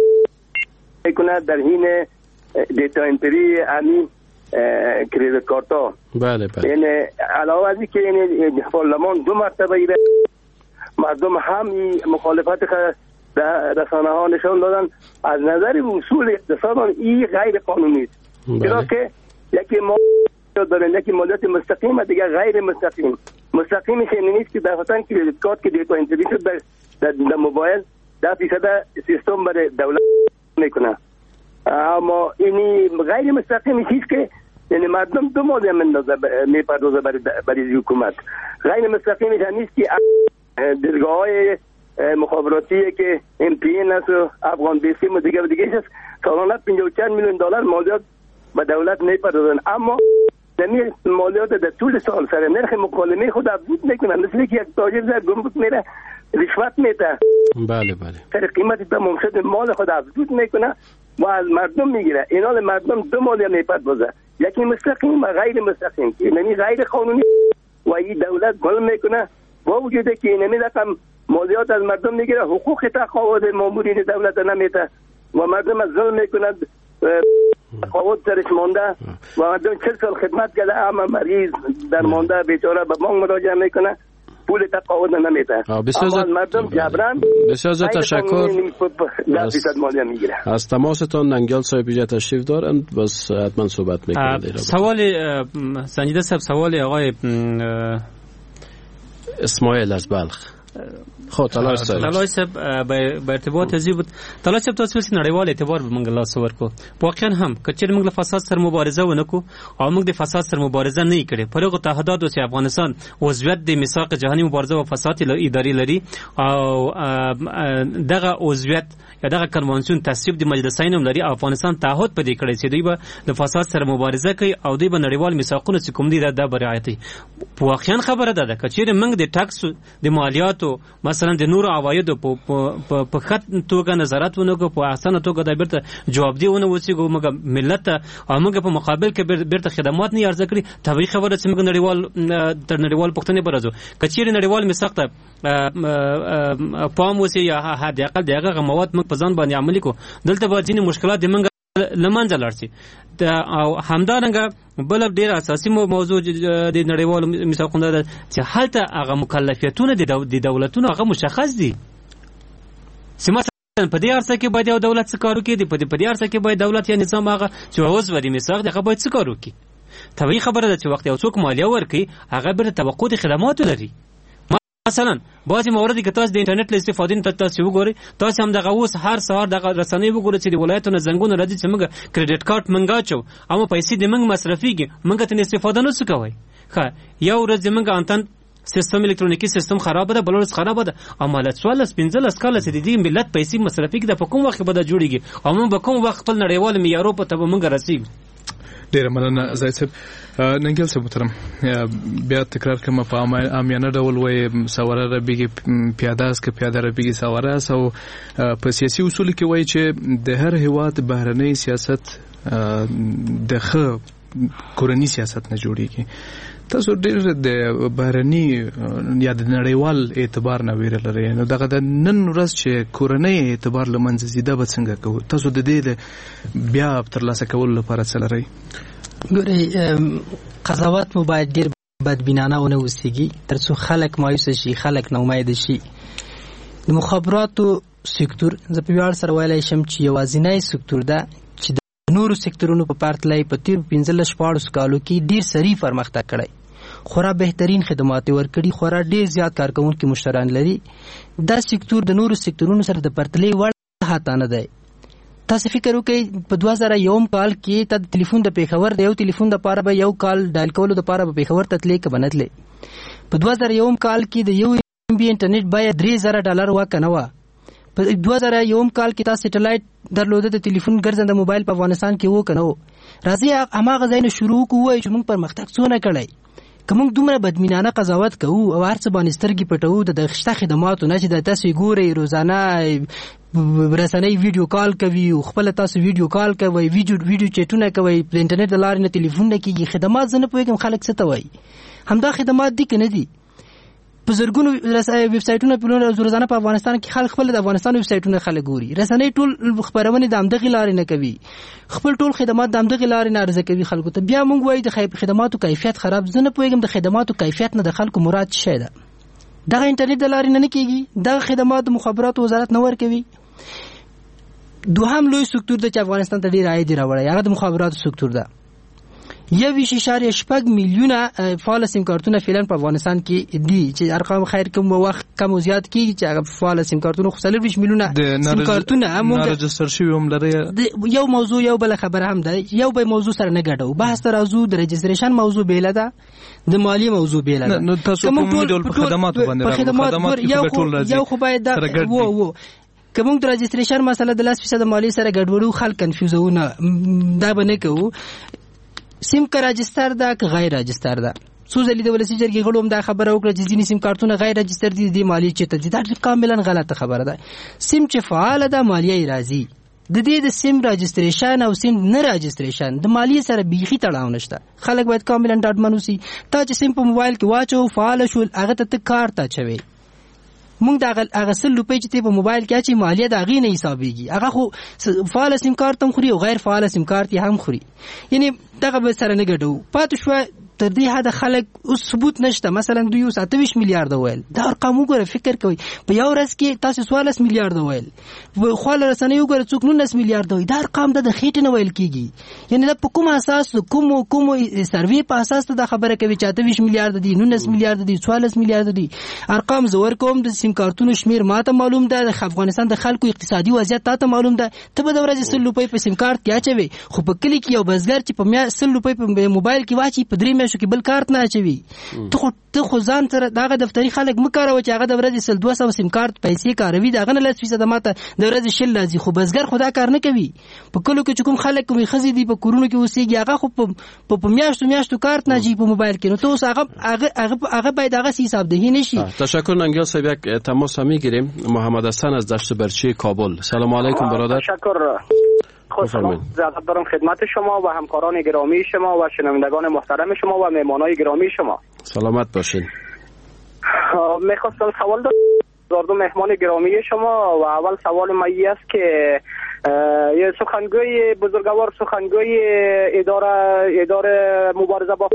میکنه در حین دیتا انتری یعنی کریدیت کارتا. بله بله. یعنی علاوه از این که یعنی پارلمان دو مرتبه ایره مردم هم مخالفت در رسانه ها نشان دادن. از نظر اصول اقتصاد این غیر قانونی است. چرا که یکی ما دارن یکی مالیات مستقیم دیگه غیر مستقیم. مستقیمش این نیست که دفعتاً کریدیت کارت که دیتا انتری شد در, در, در موبایل ده فیصد سیستم برای دولت میکنه. اما اینی غیر مستقیم چیز که یعنی مردم دو مالیه مندازه میپردازه برای برای حکومت. غیر مستقیمش نیست که درگاه های مخابراتی که ام پی این است و افغان بیسیم و دیگه و دیگه است سالانه پنجاه و چند میلیون دلار مالیات به دولت میپردازن. اما نمی مالیات در طول سال سر نرخ مکالمه خود افزود میکنن. مثل که یک تاجر در گمرک میره رشوت میده. بله بله. سر قیمت تمام شده مال خود افزود میکنه و از مردم میگیره. اینا مردم دو مالیه میپردازه، یکی مستقیم و غیر مستقیم. یعنی غیر قانونی و این دولت گل میکنه با وجوده که اینمی رقم مالیات از مردم میگیره، حقوق تقاعد مامورین دولت نمیده و مردم از ظلم میکنند. تقاعد سرش مانده و مردم چل سال خدمت کرده اما مریض در مانده بیچاره به بانک مراجعه میکنه، پول تقاعد نمیده. اما مردم جبران بسیار زیاد تشکر ده فیصد مالیه میگیره. از تماستان ننگیال صاحب اینجا تشریف دارند، بس حتما صحبت میکنید. سوال سنجیده صاحب، سوال آقای اسماعیل از بلخ. خب تلاش صاحب تلاش صاحب به ارتباط ازی بود. تلاش صاحب تاسو چې نړیوال اعتبار به موږ لاس ورکو. واقعا هم کچې موږ له فساد سره مبارزه ونکو او موږ د فساد سره مبارزه نه کړې. پرغه تعهدات چې افغانستان عضویت د میثاق جهانی مبارزه او فساد اداري لري او دغه عضویت یا دغه کنوانسیون تصویب د مجلسین هم لري. افغانستان تعهد پدې کړی چې دوی به د فساد سره مبارزه کوي او دوی به نړیوال میثاقونه چې کوم دي د برعایتي. واقعا خبره ده کچې موږ د ټاکس د مالیاتو مثلا د نور عوایدو په په خط توګه نظارت ونکړو، په اسانه توګه د بیرته جوابدي ونه وڅیږو موږ ملت او موږ په مقابل کې بیرته خدمات نه ارزه کړی. طبيعي خبره چې موږ نړیوال تر نړیوال پښتنې برازو کچېر نړیوال میثاق ته پام وسی یا حد اقل دغه مواد موږ په ځان باندې عملي کو. دلته به ځینې مشکلات د موږ لمنځه لاړ شي او همدارنګه بل ډیر اساسي موضوع د نړیوالو میثاقونو ده چې هلته هغه مکلفیتونه د دولتونو هغه مشخص دي. سیمه په دې ارزه کې باید یو دولت څه کار وکړي، په دې ارزه کې باید دولت یا نظام هغه چې عضو دی میثاق هغه باید څه کار وکړي. طبيعي خبره ده چې وخت یو څوک مالیه ورکړي هغه به توقع د خدماتو لري. مثلا بعضی موارد کې تاسو د انټرنیټ له استفادې نه تاسو وګورئ، تاسو هم دغه اوس هر سهار دغه رسنۍ وګورئ چې د ولایتونو زنګونه راځي چې موږ کریډټ کارت منګا چو اما پیسې د موږ مصرفيږي موږ ته استفاده نه کوي. ښه یو ورځ موږ انتن سیستم الکترونیکی سیستم خراب ده، بل ورځ خراب ده. اما له څوال پنځلس کال چې د دې ملت پیسې مصرفيږي د کوم وخت به د جوړیږي او موږ به کوم وخت خپل نړیوال معیارو په تبه موږ رسیږو. ډیر مننه زاید صاحب. ننګل صاحب محترم، بیا تکرار کوم په عامیانه ډول وایي سواره را بیګي پیاده است که پیاده را بیګي سواره است او په سیاسي اصول کې وایي چې د هر هیواد بهرنی سیاست د ښه کورنی سیاست نه جوړیږي. تاسو ډیر د بهرنی یا د نړیوال اعتبار نه ویره لرئ، نو دغه د نن ورځ چې کورنی اعتبار لمنځه زیاده به څنګه کوو؟ تاسو د دې بیا ترلاسه کولو لپاره څه لرئ؟ ګورئ قضاوت مو باید ډیر بدبینانه ونه وسیږي ترڅو خلک مایوسه شي، خلک ناامیده شي. د مخابراتو سکتور زه په ویاړ سره ویلی شم چې یوازینی سکتور ده چې د نورو سکتورونو په پرتله په تېرو پنځلس شپاړسو کالو کې ډیر سریع پرمختګ کړی، خورا بهترین خدمات ورکړي، خورا ډیر زیات کارکونکي مشتریان لري. دا سکتور د نورو سکتورونو سره د پرتلې وړ هاته نه دی. تاسو فکر وکړئ په دوه زره یو کال کې ته ټلیفون د پیښور د یو ټلیفون د پاره به یو کال ډایل کولو د پاره به پیښور ته تلې کې بنتلې. په دوه زره یو کال کې د یو ام بي انټرنیټ بیا درې زره ډالر وکنه و. په دوه زره یو کال کې تاسو سټلایټ درلوده د ټلیفون ګرځنده موبایل په افغانستان کې وکنه و. راځي هغه ځای نه شروع کوو چې موږ پرمختګ څونه کړی. کوم دومره بدمنانه قضاوت کوو او هر څه باندې سترګې پټو د دغشته خدماتو نه چې د تاسو ګوري روزانه رسنۍ ویډیو کال کوي او خپل تاسو ویډیو کال کوي، ویډیو ویډیو چټونه کوي، په انټرنیټ د لارې نه ټلیفون نه کیږي. خدمات زنه پوهیږم خلک څه ته وایي. همدا خدمات دي که نه دي؟ په زرګونو ویب سایټونه په روزانه په افغانستان کې خلک خپل د افغانستان ویب سایټونه خلک ګوري. رسنۍ ټول خبرونه د همدغې لارې نه کوي، خپل ټول خدمات د همدغې لارې نه عرضه کوي خلکو ته. بیا موږ وایو د خدماتو کیفیت خراب. زه نه پوهیږم د خدماتو کیفیت نه د خلکو مراد څه شی ده. دغه انټرنیټ د لارې نه نه کیږي، دغه خدمات د مخابراتو وزارت نه ورکوي. دوهم لوی سکتور د چې افغانستان ته ډیر عاید راوړي هغه د مخابراتو سکتور ده. یو ویش اشاریه شپږ میلیونه فعال سیم کارتونه فعلا په افغانستان کې دي چې ارقام خیر کوم وخت کم او زیات کیږي چې هغه فعال سیم کارتونه خو څلور ویش میلیونه سیم کارتونه هم رجستر شوی هم لري. یو موضوع یو بل خبره هم ده، یو به موضوع سره نه ګډو. بحث ترازو د رجستریشن موضوع بیل ده، د مالی موضوع بیل ده. نو تاسو کوم ډول په خدماتو باندې خدمات کې ټول راځي؟ یو خو باید دا وو وو کوم د رجستریشن مسله د لاس فیصد مالی سره ګډوډو خلک کنفیوزونه دا به نه کوو. سیم کا رجستر ده که غیر رجستر ده؟ څو ځلې د ولسي جرګې غړو هم دا خبره وکړه چې ځینې سیم کارتونه غیر رجستر دي، د مالیې چېرته دي. دا کاملا غلطه خبره ده. سیم چې فعاله ده مالیه یې راځي. د دې د سیم رجستریشن او سیم نه رجستریشن د مالیې سره بیخي تړاو نشته. خلک باید کاملا ډاډمن اوسي. تا چې سیم په موبایل کې واچو فعاله شول هغه ته ته کارت اچوي. مونږ د هغه سل روپۍ چې په موبایل کې اچي مالیه د هغې نه حسابېږي. هغه خو فعاله سیم کارت هم خوري او غیر فعاله سیم کارت یې هم خوري. یعنی دغه به سره نه ګډوو. پاتې شوه تر دې حده خلک اوس ثبوت نشته. مثلا دوی اوس اته ویشت میلیارده ویل. دا ارقام وګوره فکر کوئ. په یو ورځ کې تاسو څوارلس میلیارده ویل، خواله رسنۍ وګوره څوک نولس میلیارده وایي. دا ارقام د خېټې نه ویل کېږي. یعنې دا په کوم اساس کومو کومو سروې په اساس ته دا خبره کوي چې اته ویشت میلیارده دي، نولس میلیارده دي، څوارلس میلیارده دي. ارقام زه ورکوم. د سیم کارتونو شمیر ماته معلوم ده، د افغانستان د خلکو اقتصادي وضعیت تاته معلوم ده. ته به د ورځې سل روپۍ په سیم کارت کې اچوي، خو په کلي کې یو بزګر چې په میا سل روپۍ په موبایل کې واچي په درې میاشتو کې بل کارت نه اچوي. ته خو ته خو ځان سره دغه دفتري خلک مه کاروه چې هغه د ورځې سل دوه سوه سیم کارت پیسې کاروي، د هغه نه لس فیصده ماته د ورځې شل راځي. خو بزګر خو دا کار نه کوي. په کلو کې چې کوم خلک کومې ښځې دي په کورونو کې اوسېږي هغه خو په په میاشتو میاشتو کارت نه اچوي په موبایل کې. نو ته اوس هغه هغه باید هغهسې حسابدهي نه شي. تشکر ننگیال صاحب. یک تماس هم میگیریم. محمد حسن از دشت برچی کابل. سلام علیکم برادر. تشکر. خوشحال زیادت دارم خدمت شما و همکاران گرامی شما و شنوندگان محترم شما و مهمانای گرامی شما. سلامت باشین. میخواستم سوال دارم مهمان گرامی شما و اول سوال من این است که یه سخنگوی بزرگوار سخنگوی اداره اداره مبارزه با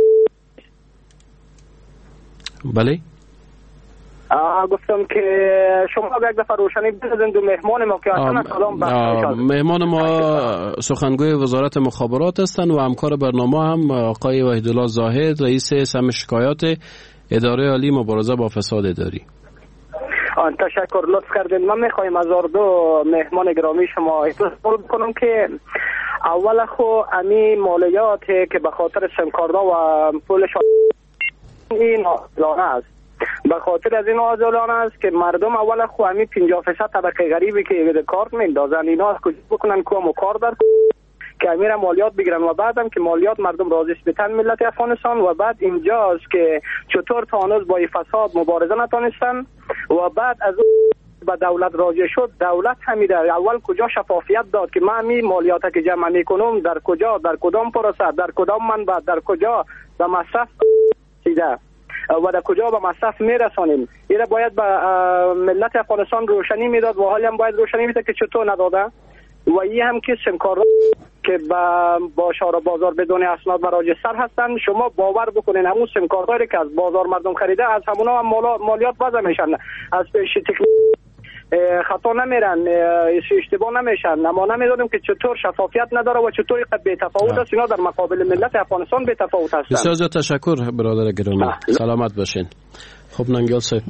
بله گفتم که شما یک دفعه روشنی بدهید و مهمان ما که اصلا سلام بخیر. مهمان ما سخنگوی وزارت مخابرات هستند و همکار برنامه هم آقای وحیدالله زاهد، رئیس سم شکایات اداره عالی مبارزه با فساد اداری. تشکر لطف کردین. من میخوایم از دو مهمان گرامی شما اطلاع کنم که اول خو امی مالیات که به خاطر سمکاردا و پول این لانه است. به خاطر از این آزالانه است که مردم اول خو امی پنجاه فیصد طبقه غریبی که کارت میندازن اینا از کجا بکنن کوم کار در که امیر مالیات بگیرن و بعدم که مالیات مردم راضی بتن ملت افغانستان و بعد اینجاست که چطور تا هنوز با فساد مبارزه نتونستن و بعد از به دولت راضی شد. دولت همیده اول کجا شفافیت داد که من می مالیات که جمع میکنم در کجا در کدام پروسه در کدام منبع در کجا به مصرف سیده و در کجا به مصرف میرسانیم. این باید به ملت افغانستان روشنی میداد و حالی هم باید روشنی میداد که چطور نداده. و این هم که سمکارا که با شارع بازار بدون اسناد و راجستر هستن شما باور بکنین همون سمکارداری که از بازار مردم خریده از همونا هم مالیات وضع میشن از پیش تکنیک خطا نمیرن، اشتباه نمیشن. نمونه میدادیم که چطور شفافیت نداره و چطور بی تفاوت است. اینا در مقابل ملت افغانستان بی تفاوت هستند. بسیار زیاد تشکر برادر گرامی، سلامت باشین. خب ننگیال صاحب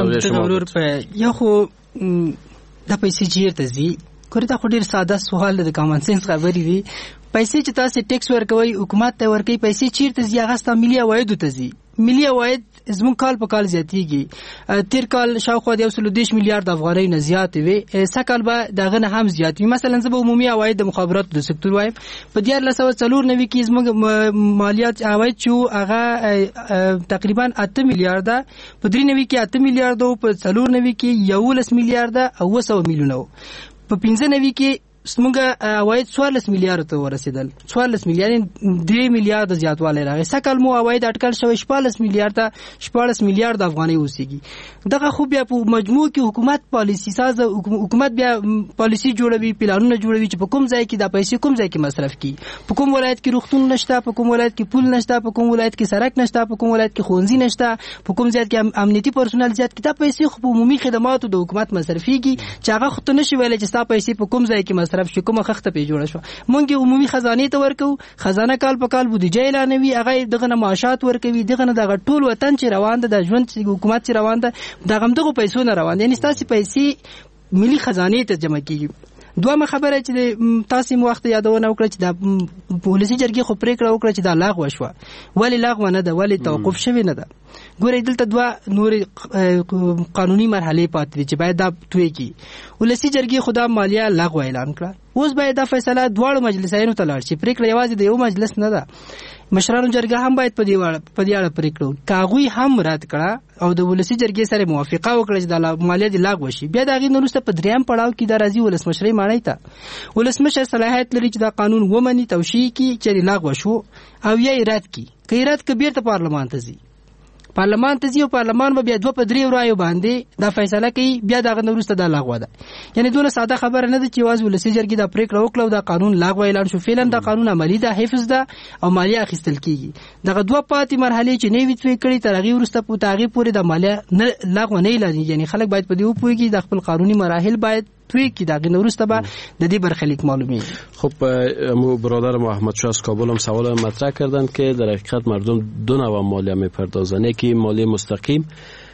یا خو د پیسې چیرته زی کړه دا خو ډیر ساده سوال د کامن سنس خبرې دي. پیسې چې تاسو ټیکس ورکوي حکومت ته ورکوي، پیسې چیرته زی هغه ست ملي عواید ته زی. ملي عواید زمون کال په کال زیاتیږي. تیر کال شاوخوا د یو سل دیش میلیارډ افغانۍ نه زیات وي، سکهال به دغه نه هم زیات وي. مثلا زه به عمومي عواید د مخابراتو د سکتور وایم په دیار لسو څلور نوي کې زموږ مالیات عواید چې هغه تقریبا اته میلیارډ، په درې نوي کې اته میلیارډ او په څلور نوي کې یولس میلیارډ او وسو میلیونه، په پنځه نوي کې سمګه عواید څوارلس میلیارډ ته ورسېدل. څوارلس میلیارډ درې میلیارډ زیاتوالی راغی. سکهال مو عواید اټکل شوی شپاړلس میلیارډ شپاړلس میلیارډ افغانۍ اوسېږي. دغه خو بیا په مجموع کې حکومت پالیسی ساز حکومت بیا پالیسی جوړوي، پلانونه جوړوي چې په کوم ځای کې د پیسې کوم ځای کې مصرف کی. په کوم ولایت کې روغتون نشته، په کوم ولایت کې پول نشته، په کوم ولایت کې سړک نشته، په کوم ولایت کې ښوونځي نشته، په کوم ځای کې امنیتي پرسونل زیات کې. دا پیسې خو په عمومي خدماتو د حکومت مصرفيږي چې هغه خو ته نشي ویلی چې ستا پیسې په کوم ځای کې مصرف شي، کومه خخته په جوړه شو. مونږ عمومي خزانه ته ورکو، خزانه کال په کال بودیجه اعلانوي، هغه دغه نه معاشات ورکوي، دغه نه دغه ټول وطن چې روان ده، د ژوند حکومت چې روان ده، دغه دغه پیسو نه روان دي. یعنی تاسو پیسې ملي خزانه ته جمع کیږي. دوه خبره چې تاسو مو وخت یادونه وکړه چې د پولیسي جرګې خو پریکړه وکړه چې دا لغوه شو. ولی لغوه نه ده، ولی توقف شوی نه ده. ګورې دلته دوه نور قانوني مرحله پاتې دي چې باید دا توی کی. ولسی جرګې خدا مالیه لغوه اعلان کړه. اوس باید دا فیصله دواړو مجلسونو ته لاړ شي. پریکړه یوازې د یو مجلس نه ده. مشرانو جرګه هم باید په دې وړ په دې اړه پریکړه وکړي. کاغوی هم رد کړه او د ولسی جرګې سره موافقه وکړه چې د مالیه د لغوه شي. بیا دا غي نورسته په دریم پړاو کې د راځي ولسمشري معنی ته. ولسمشر صلاحیت لري چې دا قانون ومني، توشیح کی چې لغوه شو او یې رد کی. کې رد کبیر ته پارلمان ته ځي. پارلمان ته ځي او پارلمان به بیا دوه په درې ورایو باندې دا فیصله کوي، بیا دغه نورسته د لغوه ده. یعنی دونه ساده خبره نه ده چې واز ولسی جرګې دا پریکړه وکړه او دا قانون لغوه اعلان شو. فعلا دا قانون عملی ده، حفظ ده او مالیه اخیستل کیږي. دغه دوه پاتې مرحله چې نه وي توی کړي تر هغه ورسته په تغییر پورې د مالیه نه لغوه نه اعلان. یعنی خلک باید په دې وپوهیږي د خپل قانوني مراحل باید توی کی دغه نورسته به د دې برخلیک معلومی. خب مو برادر محمد شاه از کابل هم سوال مطرح کردند که در حقیقت مردم دو نوع مالیه میپردازند، یکی مالیه مستقیم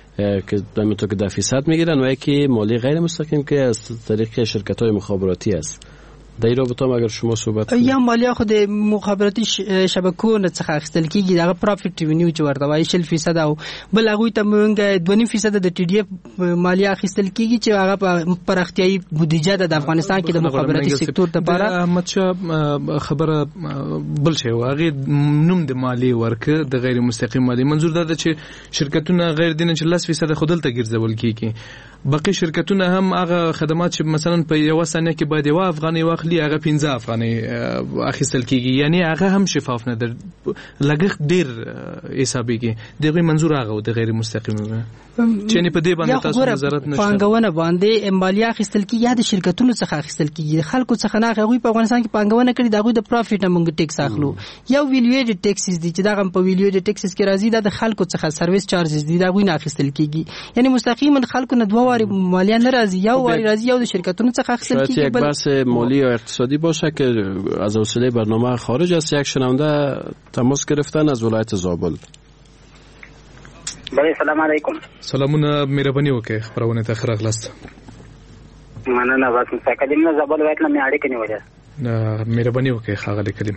که همونطور که ده فیصد میگیرن و یکی مالیه غیر مستقیم که از طریق شرکت های مخابراتی است. در این رابطه اگر شما صحبت کنید. یا مالیه خود مخابراتی شبکو نه څخه اخیستل کیږي، دغه پروفیټ ریونیو چې ورته وایي شل فیصد او بل هغه ته مونږ دوه نیم فیصد د ټي ډي اف مالیه اخیستل کیږي چې هغه په پراختیايي بودیجه د افغانستان کې د مخابراتي سکتور لپاره. احمد شاه خبره بل شی واغې نوم د مالیه ورکه د غیر مستقیم مالیه منظور ده چې شرکتونه غیر دینه چې لس فیصد خودل ته ګرځول کیږي. باقي شرکتونه هم هغه خدمات چې مثلا په یو سنه کې باید یو افغاني واخلي هغه پنځه افغاني اخیستل کیږي. یعنی هغه هم شفاف نه ده، لګښت ډیر حسابيږي. دغه منظور هغه د غیر مستقیم چې نه په دې باندې تاسو نظارت نشته. پانګونه باندې مالیه اخیستل کیږي یا د شرکتونو څخه اخیستل کیږي، خلکو څخه نه. هغه په افغانستان کې پانګونه کړي، دغه د پروفیټ موږ ټیکس اخلو. یو ویلیوډ ټیکسز دي چې دغه په ویلیوډ ټیکسز کې راځي، د خلکو څخه سرویس چارجز دي، دغه نه اخیستل کیږي. یعنی مستقیما خلکو نه دوه واری مالیه نه راځي، یو واری راځي یو د شرکتونو څخه اخیستل کیږي. یک بحث مالی و اقتصادی باشه که از حوصله برنامه خارج است. یک شنونده تماس گرفتن از ولایت زابل. بله سلام علیکم. سلامونه، مهرباني وکړئ خبرونه ته راغلاست. مننه. بس مستقیم نه زابل ولایت نه مې اړیکه نیولې. نه مهرباني وکړئ خاغلی کلیم.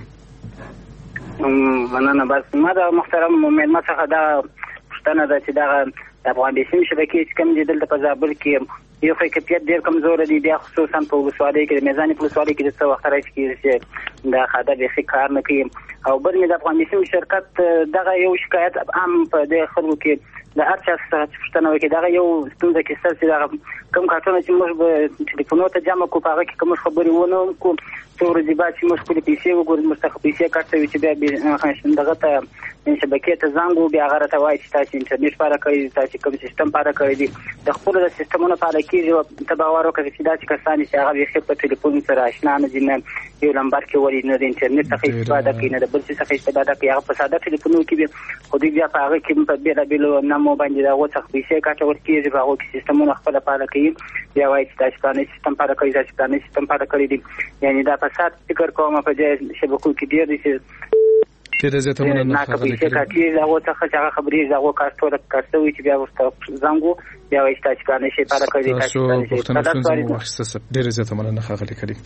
مننه. بس ما د محترم مېلمه څخه دا پوښتنه ده چې دا د افغان بیسیم شبکې چې کوم دي دلته په زابل کې یو خو کیفیت ډیر کمزور دی، بیا خصوصا په ولسوالۍ کې د میزان په ولسوالۍ کې د څه وخت راځي چې دا خاطر به ښه کار نه کوي. او بل مې د افغان بیسیم شرکت دغه یو شکایت عام په د خلکو کې د هر چا څخه پوښتنه وکړي. دغه یو ستونزه کې څه چې دغه کوم کارتونه چې موږ به ټلیفونونو ته جمع کوو په هغه کې کوم خبرې ونه کوو، څو ورځې بعد چې موږ خپلې پیسې وګورو موږ څخه پیسې کټ شوي چې بیا دغه ته شبکې ته زنګ وو، بیا هغه راته وایي چې تاسې انټرنیټ پاره کړی دي، تاسې کوم سیستم پاره کړی دي. د خپلو د سیستمونو پاره کېږي. ته باور وکړه چې داسې کسان چې هغه بیخي په ټلیفون سره اشنا نه دي، نه یو نمبر کې ولې غواړي نه د انټرنیټ څخه استفاده کوي نه د بل څه څخه استفاده کوي. هغه په ساده ټلیفونونو کې خو دوی بیا په هغه کې په بېلابېلو نامو باندې د هغو څخه پیسې کاټول کېږي، په هغو کې سیستمونه خپله فعاله کوي، بیا وایي چې تاسې فلانی سیستم فعاله کړی، تاسې فلانی سیستم فعاله کړی دي. یعنې دا فساد فکر کوم په دې شبکو کې ډېر دی چې ډېره زیاته مننه ناکه پیسې کاټي د هغو څخه چې هغه خبرې د هغو کار ټوله کار شوي چې بیا ورته زنګ و بیا وایي چې تاسې فلانی شی فعاله کړی دی، تاسې فلانی شی تاسو ډېره زیاته مننه ښاغلي کریم.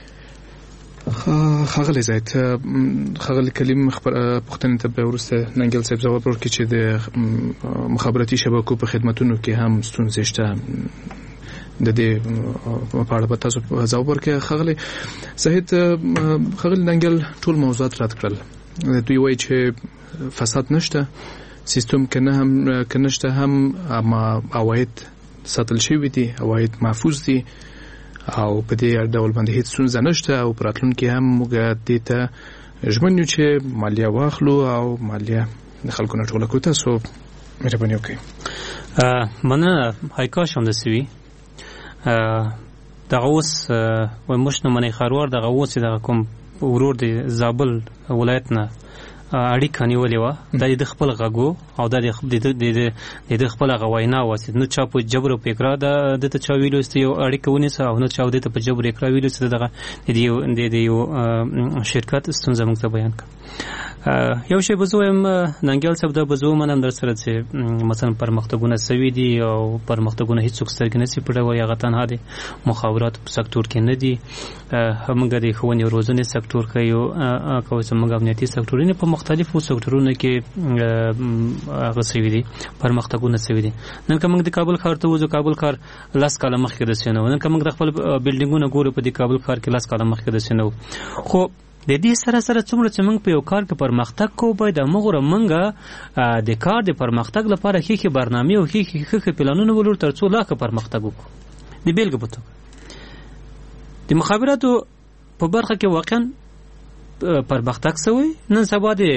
ښاغلی زید ښاغلی کریم پوښتنې ته به وروسته ننګیال صاحب ځواب ورکړي چې د مخابراتي شبکو په خدمتونو کې هم ستونزې شته، د دې په اړه به تاسو ځواب ورکړئ. ښاغلی زید ښاغلی ننګیال ټول موضوعات رد کړل، دوی وایي چې فساد نشته، سیستم که نه هم که نشته هم اما عواید ساتل شوي دي، عواید محفوظ دي او په دې ډول باندې هیڅ ستونزه نشته او په راتلونکي هم موږ دې ته ژمن یو چې مالیه واخلو او مالیه د خلکو نه ټوله کړو. تاسو مهرباني وکړئ. مننه. هایکاش هم داسې وي. دغه اوس وایي موږ نه منې خروار دغه اوس چې دغه کوم ورور د زابل ولایت نه اړیکه نیولې وه، دا د خپل غږو او دا د خپل هغه وینا وه چې نه چا په جبر او په اقرار د ته چا ویلو چې یو اړیکه ونیسه او نه چا د ته په جبر اقرار ویلو چې دغه د یو شرکت ستونزه موږ ته بیان کړه. یو شی به زه وایم ننګیال صاحب، دا به زه ومنم در سره چې مثلا پرمختګونه سوي دي او پرمختګونه هېڅوک سترګې نه شي پټولی، هغه تنها د مخابراتو په سکتور کې نه دي، موږ د ښوونې او روزنې سکتور کوو کوو چې موږ امنیتي سکتورونه په مختلفو سکتورونو کې هغه سوي دي، پرمختګونه سوي دي. نن که موږ د کابل ښار ته وځو، کابل ښار لس کاله مخکې داسې نه و. نن که موږ د خپل بلډینګونه ګورو په دې کابل ښار کې لس کاله مخکې داسې نه و. خو د دې سره سره څومره چې موږ په یو کار کې پرمختګ کوو، باید همغوره موږ د کار د پرمختګ لپاره ښې ښې برنامې او ښې ښې پلانونه ولرو تر څو لا ښه پرمختګ وکړو. د بېلګې په توګه د مخابراتو په برخه کې واقعا پرمختګ سوی. نن سبا د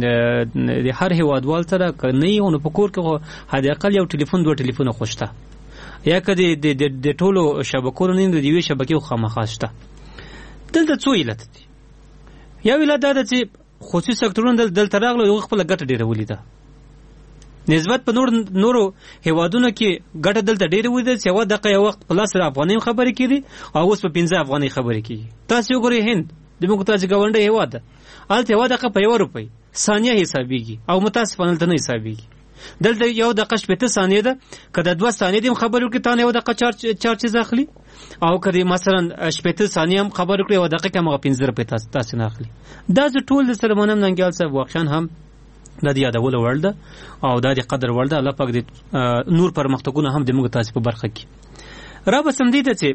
هر هیوادوال سره که نه یې نو په کور کې حداقل یو ټلیفون دوه ټلیفونه خو شته، یا که د ټولو شبکو نه د یوې شبکې خامخا شته. دلته څو علت دي. یو علت دا ده چې خصوصي سکتورونه دلته راغلو، هغوی خپله ګټه ډېره ولیده نسبت په نور نورو هیوادونو کې ګټه دلته ډېره ولیده چې یوه دقیقه یو وخت په لس افغانۍ خبرې کېدې او اوس په پنځه افغانۍ خبرې کېږي. تاسې وګورئ هند زموږ تاسې ګاونډی هیواد ده، هلته یوه دقیقه په یوه روپۍ ثانیه حسابېږي او متاسفانه دلته نه حسابېږي. دلته یو دقیقه شپېته ثانیې ده، که د دوه ثانیې دې هم خبرې وکړي تا نه یوه دقیقه چارجز اخلي، او که مثلا شپېته ثانیې هم خبرې وکړي یوه دقیقه هم هغه پنځه روپۍ تاسې نه اخلي. دا زه ټول د سره منم ننګیال صاحب، واقعا هم دا د یادولو وړ ده او دا د قدر وړ ده. الله پاک د نور پرمختګونه هم د موږ تاسې په برخه کې را بسم دې ته چې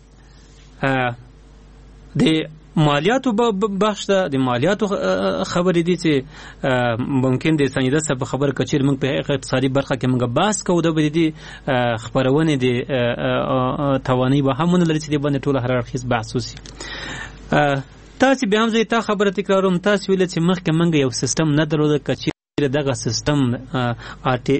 د مالیاتو بخش ده. د مالیاتو خبرې دي چې ممکن د سنجیده صاحب خبر کچیر موږ په اقتصادي برخه کې موږ بحث کوو، د دې خبرونه د توانایي به هم نه لري چې د باندې ټول هر اړخیز بحث وشي. تاسې بیا هم زه تا خبره تکراروم، تاسې ویل چې مخکې موږ یو سیستم نه درلوده، کچیر دغه سیستم آر ټي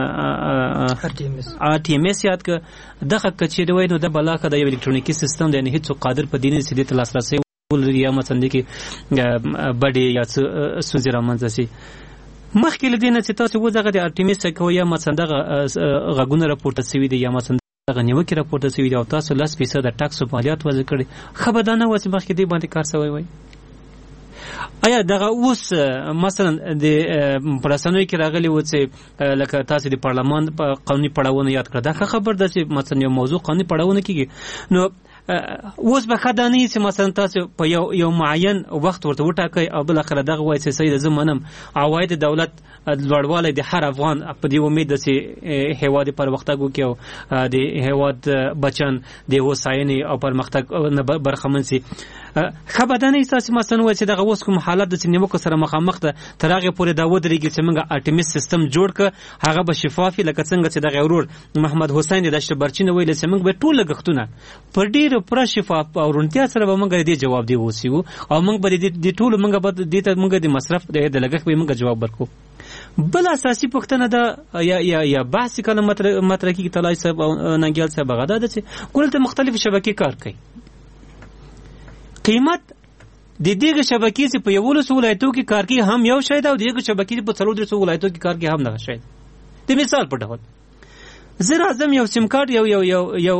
ایم اس یاد که دغه کچیر وای نو د بلاکه د یو الکترونیکي سیستم دی، یعنې هیڅوک قادر په دې نه چې دې ته لاسرسی ولري یا مثلا کې بډې یا څه ستونزې رامنځته شي. مخکې له دې نه چې تاسې اوس دغه د آر ټي ایم اس کوئ یا مثلا دغه غږونه راپورته شوي دي یا مثلا دغه نیوکې راپورته شوي دي او تاسو لس فیصده ټکس او مالیات وضع کړي، ښه به دا نه وه چې مخکې دې باندې کار شوی وای. آیا دغه اوس مثلا د په رسنیو کې راغلي و چې لکه تاسو د پارلمان قانوني پړاوونه یاد کړه، دا ښه خبر ده چې مثلا یو موضوع قانوني پړاوونه کېږي. نو اوس به ښه دا نه وي چې مثلا تاسو په یو یو معین وخت ورته وټاکئ او بالاخره دغه وایي چې صحیح ده زه منم عواید دولت لوړوالی د هر افغان په دې امید ده چې هیواد پرمختګ وکړي او د هیواد بچیان د هوساینې او پرمختګ نه برخمن شي. ښه به دا نه وي تاسې مثلا وایي چې دغه اوس کوم حالت ده چې نیوکو سره مخامخ ده تر هغې پورې دا ودرېږي چې موږ آرټیمیس سیستم جوړ کړه، هغه به شفاف وي، لکه څنګه چې دغه ورور محمد حسین د دشتبرچي نه ویل چې موږ به ټول لګښتونه په ډېر پوره شفاف او روڼتیا سره به موږ دې جواب دی وسیو او موږ به دې ټول موږ به دې ته موږ د مصرف د لګښت به موږ جواب ورکړو. بل اساسي پوښتنه ده یا یا یا بحث کله مطرح کېږي طلایي صاحب او ننګیال صاحب، هغه دا ده چې ګورل ته مختلف شبکې کار کوي، قیمت د دغه شبکې چې په یولس ولایتو کې کار کوي هم یو شی ده او دغه شبکې په څلور درې ولایتو کې کار کوي هم دغه شی ده. د مثال په ډول زه راځم یو سیم کارت یو یو یو یو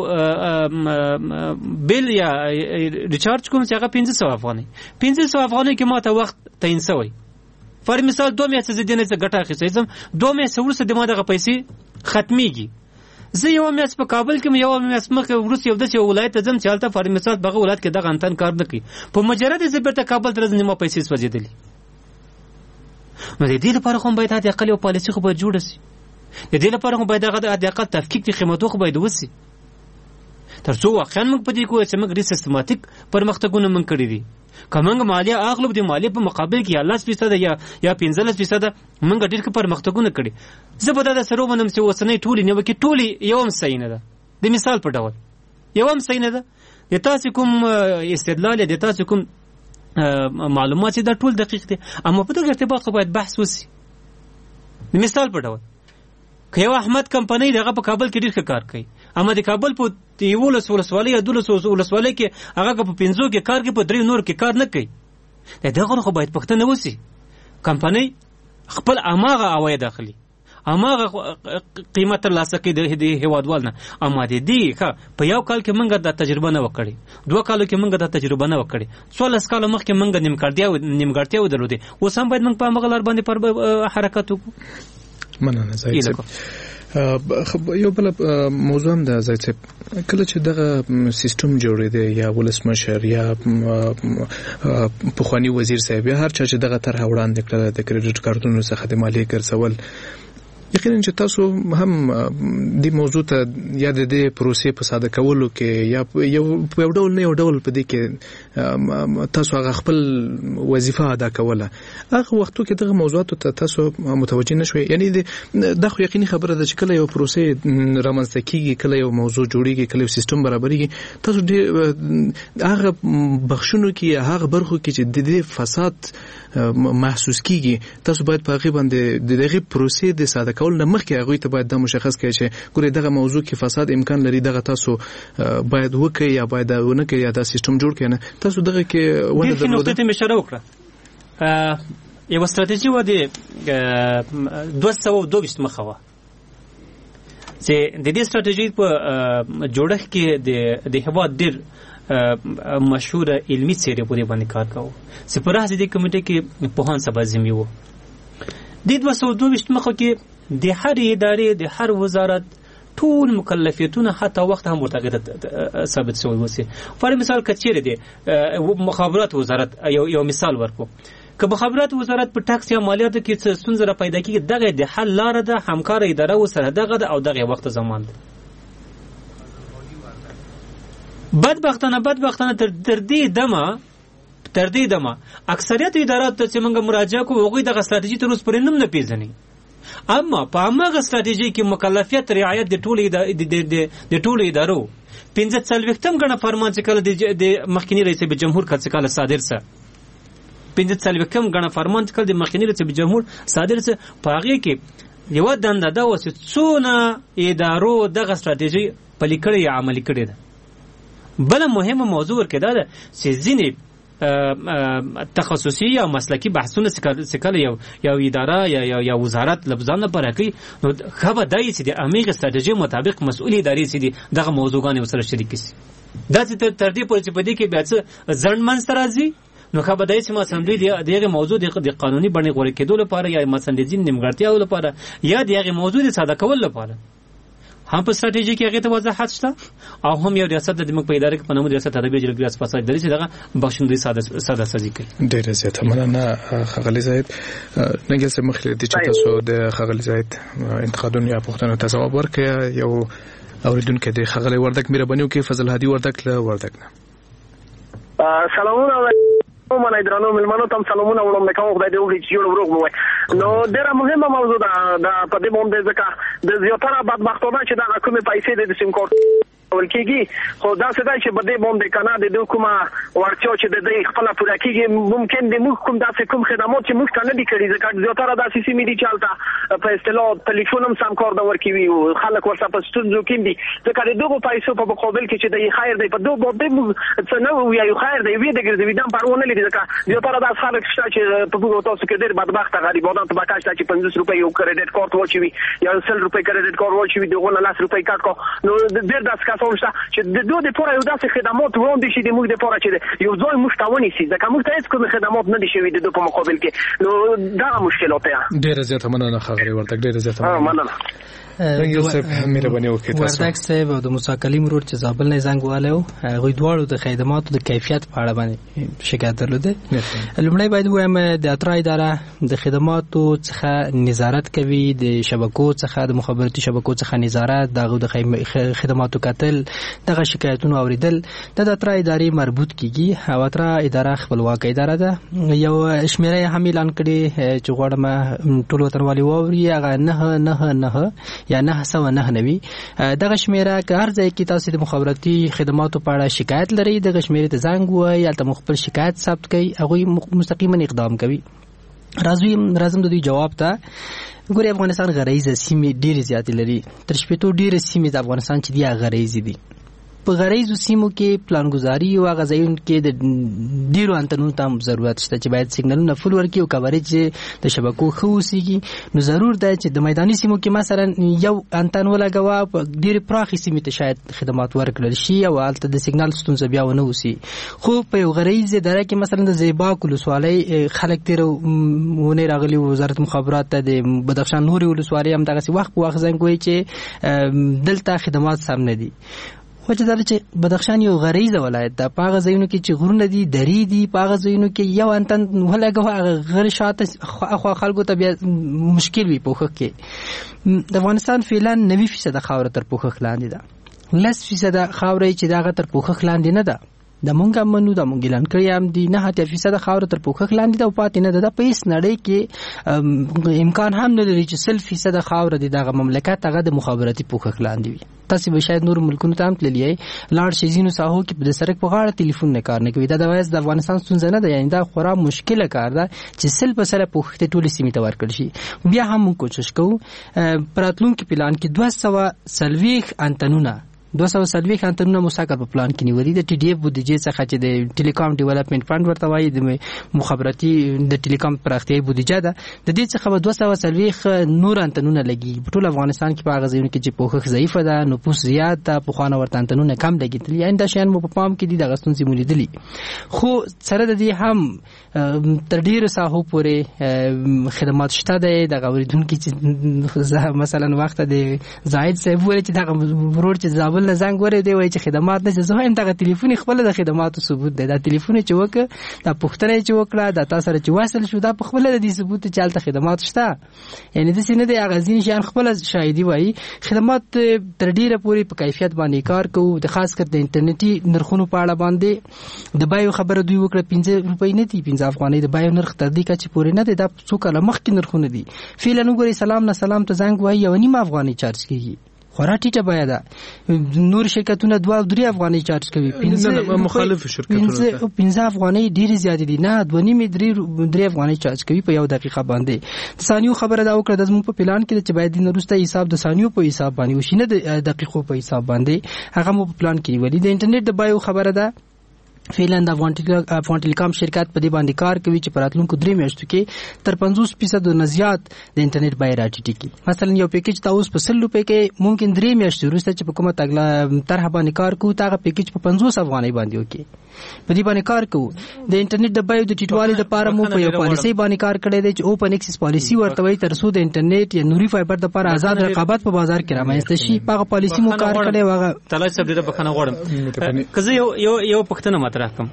بیل یا ریچارج کوم چې هغه پنځه سوه افغانۍ پنځه سوه افغانۍ کې ما ته وخت تعیین شوی. فر مثال دوه میاشتې زه دې نه څه ګټه اخیستی یم، دوه میاشتې وروسته د ما دغه پیسې ختمیږي. زه یوه میاشت په کابل کې م یوه میاشت مخکې وروسته یو داسې ولایت ته ځم چې هلته فر مثال په هغه ولایت کې دغه انتن کار نه کوي، په مجرد یې زه بېرته کابل ته راځم ما پیسې سوځېدلي. نو د دې لپاره خو باید حداقل یو پالیسي خو باید جوړه سي، د دې لپاره خو باید هغه حداقل تفکیک د قیمتو خو باید وسي، تر څو واقعا موږ په دې کوو چې موږ ډېر سیستماتیک پرمختګونه موږ کړي دي. که موږ مالیه اخلو د مالیې په مقابل کې یا لس فیصده یا یا پنځلس فیصده موږ ډېر ښه پرمختګونه کړي. زه به دا د سره ومنم چې اوسنۍ ټولې نیوکې ټولې یو هم صحیح نه ده. د مثال په ډول یو هم صحیح نه ده. د تاسې کوم استدلال یا د تاسې کوم معلومات چې دا ټول دقیق دي، اما په دغه ارتباط خو باید بحث وسي. د مثال په ډول که یو احمد کمپنۍ دغه په کابل کې ډېر ښه کار کوي، اما د کابل په یولس ولسوالۍ یا دولس ولسوالۍ کې هغه په پنځو کې کار کوي، په درې نورو کې کار نه کوي. د دغه خو باید پوښتنه وسي. کمپنۍ خپل هماغه عواید اخلي، هماغه قیمت ترلاسه کوي د هېوادوال نه، اما د دې ښه په یو کال کې موږ دا تجربه نه وکړې، دوه کالو کې موږ دا تجربه نه وکړې، څوارلس کاله مخکې موږ نیمګړتیاوې درلودې، اوس هم باید موږ په هماغه لار باندې حرکت وکړو. مننه زاید صاحب. یو بل موضوع هم ده زاید صاحب، کله چې دغه سیستم جوړېده یا ولسمشر یا پخوانی وزیر صاحب یا هر چا چې دغه طرحه وړاندې کړله د کریډټ کارتونو څخه د مالیې ګرځول، یقینا چې تاسو هم د موضوع ته یا د دې پروسې په ساده کولو کې یا یو په یو ډول نه یو ډول په دې کې تاسو هغه خپل وظیفه ادا کوله، هغه وختو کې دغه موضوعاتو ته تاسو متوجه نه شوئ. یعنی دا خو یقیني خبره ده چې کله یو پروسې رامنځته کېږي، کله یو موضوع جوړېږي، کله یو سیستم برابرېږي، تاسو هغه بخښونو کې یا هغه برخو کې چې د دې فساد محسوس کېږي، تاسو باید په هغې باندې د دغې پروسې د ساده کول نه مخکې هغوی ته باید دا مشخص کړئ چې ګورئ دغه موضوع کې فساد امکان لري، دغه تاسو باید وکړئ یا باید ونه کړئ یا دا سیستم جوړ کړئ. نه تاسو دغه کې ونه درلوده. ډېرې نقطې ته مې اشاره وکړه. یوه ستراتیژي وه د دوه سوه دوه ویشت مخه وه چې د دې ستراتیژۍ په جوړښت کې د هېواد ډېر مشهوره علمي څیرې په دې باندې کار کوو چې په راس دې کمیټې کې پوهان سبازمي وو. د دوه سوه دوه ویشت مخه کې د هر ادارې د هر وزارت ټول مکلفیتونه حتی وخت هم ورته ثابت شوی وسی. فر مثال کچېره دی مخابرات وزارت یو یو مثال ورکو، که مخابرات وزارت په ټاکس یا مالیاتو کې څه ستونزه را پیدا کیږي، دغه د حل لاره ده همکار اداره وسره دغه ده او دغه وخت زمان ده. بدبختانه بدبختانه تر دې دمه تر دې دمه اکثریت ادارات ته چې موږ مراجعه کوو هغوی دغه ستراتیژي تر اوسه پورې نوم نه پیژني، اما په هماغه ستراتیژي کې مکلفیت رعایت د ټولو د ټولو ادارو پنځه څلوېښتم ګڼه فرمان چې کله د مخکیني رئیس جمهور څخه کله صادر سه پنځه څلوېښتم ګڼه فرمان چې کله د مخکیني رئیس جمهور صادر سه، په هغې کې یوه دنده دا وه چې څونه ادارو دغه ستراتیژي پلي کړې یا عملي کړې ده. بله مهمه موضوع ورکې دا ده چې ځینې تخصصي یا مسلکی بحثونه چې کله یو یو اداره یا یو یا وزارت لبزان لپاره کوي، نو ښه به دا چې د همېغې ستراتیژۍ مطابق مسؤلې ادارې چې دي دغه موضوعګانې ورسره شریکې شي. داسې تر دې پورې چې په دې کې بیا څه ځنډ منځته راځي، نو ښه به دا چې مثلا دوی د هغې موضوع د قانوني بڼې غوره کېدو لپاره یا مثلا د ځینې نیمګړتیاو لپاره یا د هغې موضوع د ساده کولو لپاره هم په ستراتیژي کې هغې ته وضاحت شته، او هم یو ریاست د موږ په اداره کې په نامه ریاست ادبي جلګې ریاست فساد لري چې دغه بخښندوی ساده سازي کوي. ډېره زیاته مننه ښاغلي زاید. ننګیال صاحب مخکې له دې چې تاسو د ښاغلي زاید انتقادونو یا پوښتنو ته ځواب ورکړئ، یو اورېدونکی دی ښاغلی وردک مهرباني وکړئ. فضل هادي وردک له وردک نه. سلامونه من درنو ملمنو تم سلامونه وړم کوم، خدای دې وکړي چې جوړ وروغ مو وي. نو ډېره مهمه موضوع ده دا په دې باندې ځکه د زیاتره بدبختانه چې دغه کومې پیسې د سیم کارت ورکول کیږي خو دا څه دی چې بده باندې کنه د کومه ورچو چې د دې خپل پوره کیږي ممکن د موږ کوم داسې کوم خدمات چې موږ ته نه دي کړی ځکه زیاتره داسې سیمې دي چې هلته په اصطلاح ټلیفون هم سم کار نه ورکوي او خلک ورته په ستونزو کې دي ځکه د دغو پیسو په مقابل کې چې د خیر دی په دغو باندې موږ څه نه وایو خیر دی وی د ګرځوي دم پروا نه لري ځکه زیاتره داسې خلک شته چې په موږ تاسو کې ډېر بدبخته غریبانو ته بکاش چې پنځوس روپۍ یو کریډټ کارت واچوي یا سل روپۍ کریډټ کارت واچوي دغه نه لاس روپۍ کاټ کو نو ډېر داسې کسان شته چې د دوی لپاره یو داسې خدمات وړاندې شي د موږ لپاره چې یو ځای موږ ته ونیسي ځکه موږ ته هیڅ کوم خدمات نه دي شوي د دوی په مقابل کې نو دا مشکلات دي. ډېره زیاته مننه ښاغلی وردګ، ډېره زیاته مننه. وردګ صاحب او د موسی کلیم ورور چې زابل نه زنګ واله او هغوی دواړو د خدماتو د کیفیت په اړه باندې شکایت درلوده. لومړی باید وایم د اترا اداره د خدماتو څخه نظارت کوي، د شبکو څخه د مخابراتي شبکو څخه نظارت، دغه د خدماتو کتل، دغه شکایتونو اوریدل د اترا ادارې مربوط کیږي او اترا اداره خپلواک اداره ده. یو شمیره هم اعلان کړي چې غواړم ټول وطنوالي واوري، هغه نه نه نه یا نه سوه نه نوي. دغه شمیره که هر ځای کې تاسو د مخابراتي خدماتو په اړه شکایت لرئ دغه شمیرې ته زنګ ووایئ، هلته مو خپل شکایت ثبت کوي، هغوی مستقیما اقدام کوي. راځم د دوی جواب ته. ګورې افغانستان غرایزه سیمې ډېرې زیاتې لري، تر شپېتو ډېرې سیمې د افغانستان چې دي هغه غرایزې دي. په غرایزو سیمو کې پلانګزاري او هغه ځایونو کې د ډېرو انتنونو ته هم ضرورت شته چې باید سیګنالونه فل ورکړي او کوریج د شبکو ښه اوسېږي. نو ضرور ده چې د میداني سیمو کې مثلا یو انتن ولګوه، په ډېرې پراخې سیمې ته شاید خدمات ورکړل شي او هلته د سیګنال ستونزه بیا ونه اوسي. خو په یو غرایزې دره کې مثلا د زیباک ولسوالۍ خلک تېره ونې راغلي وزارت مخابرات ته د بدخشان نورې ولسوالۍ هم دغسې وخت په وخت زنګ وایي چې دلته خدمات سم نه دي. خو چې دا چې بدخشان یو غریزه ولایت ده، په هغه ځایونو کې چې غرونه دي، درې دي، په هغه ځایونو کې یو انتن ولګوه هغه غر شاته اخوا خلکو ته بیا مشکل وي. پوښښ کې د افغانستان فعلا نوي فیصده خاوره تر پوښښ لاندې ده، لس فیصده خاوره چې د هغه تر پوښښ لاندې نه ده. د مونږ هم منو، د مونږ اعلان کړی هم دي، نه اتیا فیصده خاوره تر پوښښ لاندې ده او پاتې نه ده. دا په هېڅ نړۍ کې امکان هم نه لري چې سل فیصده خاوره د دغه مملکت هغه د مخابراتي پوښښ لاندې وي. تاسې به شاید نور ملکونو ته هم تللي یئ، لاړ شئ ځینو ساحو کې د سړک په غاړه ټلیفون نه کار نه کوي. دا د وایس د افغانستان ستونزه نه ده، یعنې دا خورا مشکله کار ده چې سل په سله پوښښ ته ټولې سیمې ته ورکړل شي. بیا هم موږ کوشش کوو په راتلونکي پلان کې دوه سوه څلوېښت انتنونه دوه سوه څلوېښت انتنونه مساکر په پلان کې نیولي د ټي ډي اف بودیجې څخه چې د ټیلیکام ډیولپمنټ فنډ ورته وایي، د مخابراتي د ټیلیکام پراختیایي بودیجه ده. د دې څخه به دوه سوه څلوېښت نور انتنونه لګي په ټول افغانستان کې په هغه ځایونو کې چې پوښښ ضعیفه ده، نفوس زیات ده، پخوانه ورته انتنونه کم لګېدلي، یعنې دا شیان مو په پام کې دي، دغه ستونزې مو لیدلي. خو سره د دې هم تر ډېرو ساحو پورې خدمات شته دی. دغه اورېدونکي چې مثلا وخته د زاهد صاحب وویل چې دغه ورور چې زابل نه زنګ ورې دی وایي چې خدمات نشته. زه وایم دغه ټلیفون خپله د خدماتو ثبوت دی. دا ټلیفون چې وکړه، دا پوښتنه یې چې وکړه، دا تا سره چې وصل شو، دا په خپله د دې ثبوت دی چې هلته خدمات شته. یعنې داسې نه دی، هغه ځینې شیان خپله شاهدي وایي. خدمات تر ډېره پورې په کیفیت باندې کار کوو، د خاص کر د انټرنیټي نرخونو په اړه باندې د بیو خبره دوی وکړه. پنځه روپۍ نه دي، پنځه افغانۍ د بیو نرخ تر دې کچې پورې نه دی، دا څو کاله مخکې نرخونه دي. فعلا وګورئ سلام نه سلام ته زنګ وایي یوه نیمه افغانۍ چارج کېږي، خورا ټیټه بیه ده. نور شرکتونه دوه او درې افغانۍ چارج کوي، مخالف شرکتونه پنځه افغانۍ ډېرې زیاتې دي، نه دوه نیمې درې افغانۍ چارج کوي په یو دقیقه باندې. د ثانیو خبره دا وکړه، د زموږ په پلان کې چې باید دین وروسته حساب د ثانیو په حساب باندې وشي، نه د دقیقو په حساب باندې. هغه مو په پلان کې نیولي. د انټرنیټ د بیو خبره ده، فعلا د افغان ټیلیکام شرکت په دې باندې کار کوي چې په راتلونکو درې میاشتو کې تر پنځوس فیصد نه زیات د انټرنیټ بیه راټیټه کړي. مثلا یو پیکیج ته اوس په سل روپۍ کې ممکن درې میاشتې وروسته چې په کومه طرحه باندې کار کوو، هغه پیکیج په پنځوس افغانۍ باندې وکړي. په دې باندې کار کوو. د انټرنیټ د بیو د ټیټوالي لپاره مو په یو پالیسي باندې کار کړی دی چې اوپن اکسس پالیسي ورته وایي، تر څو د انټرنیټ یا نوري فایبر لپاره آزاد رقابت په بازار کې رامنځته شي. په هغه پالیسي مو کار کړی و. هغه طلای صاحب ډېره بخښنه غواړم که زه یو یو یو پوښتنه مطرح کړم.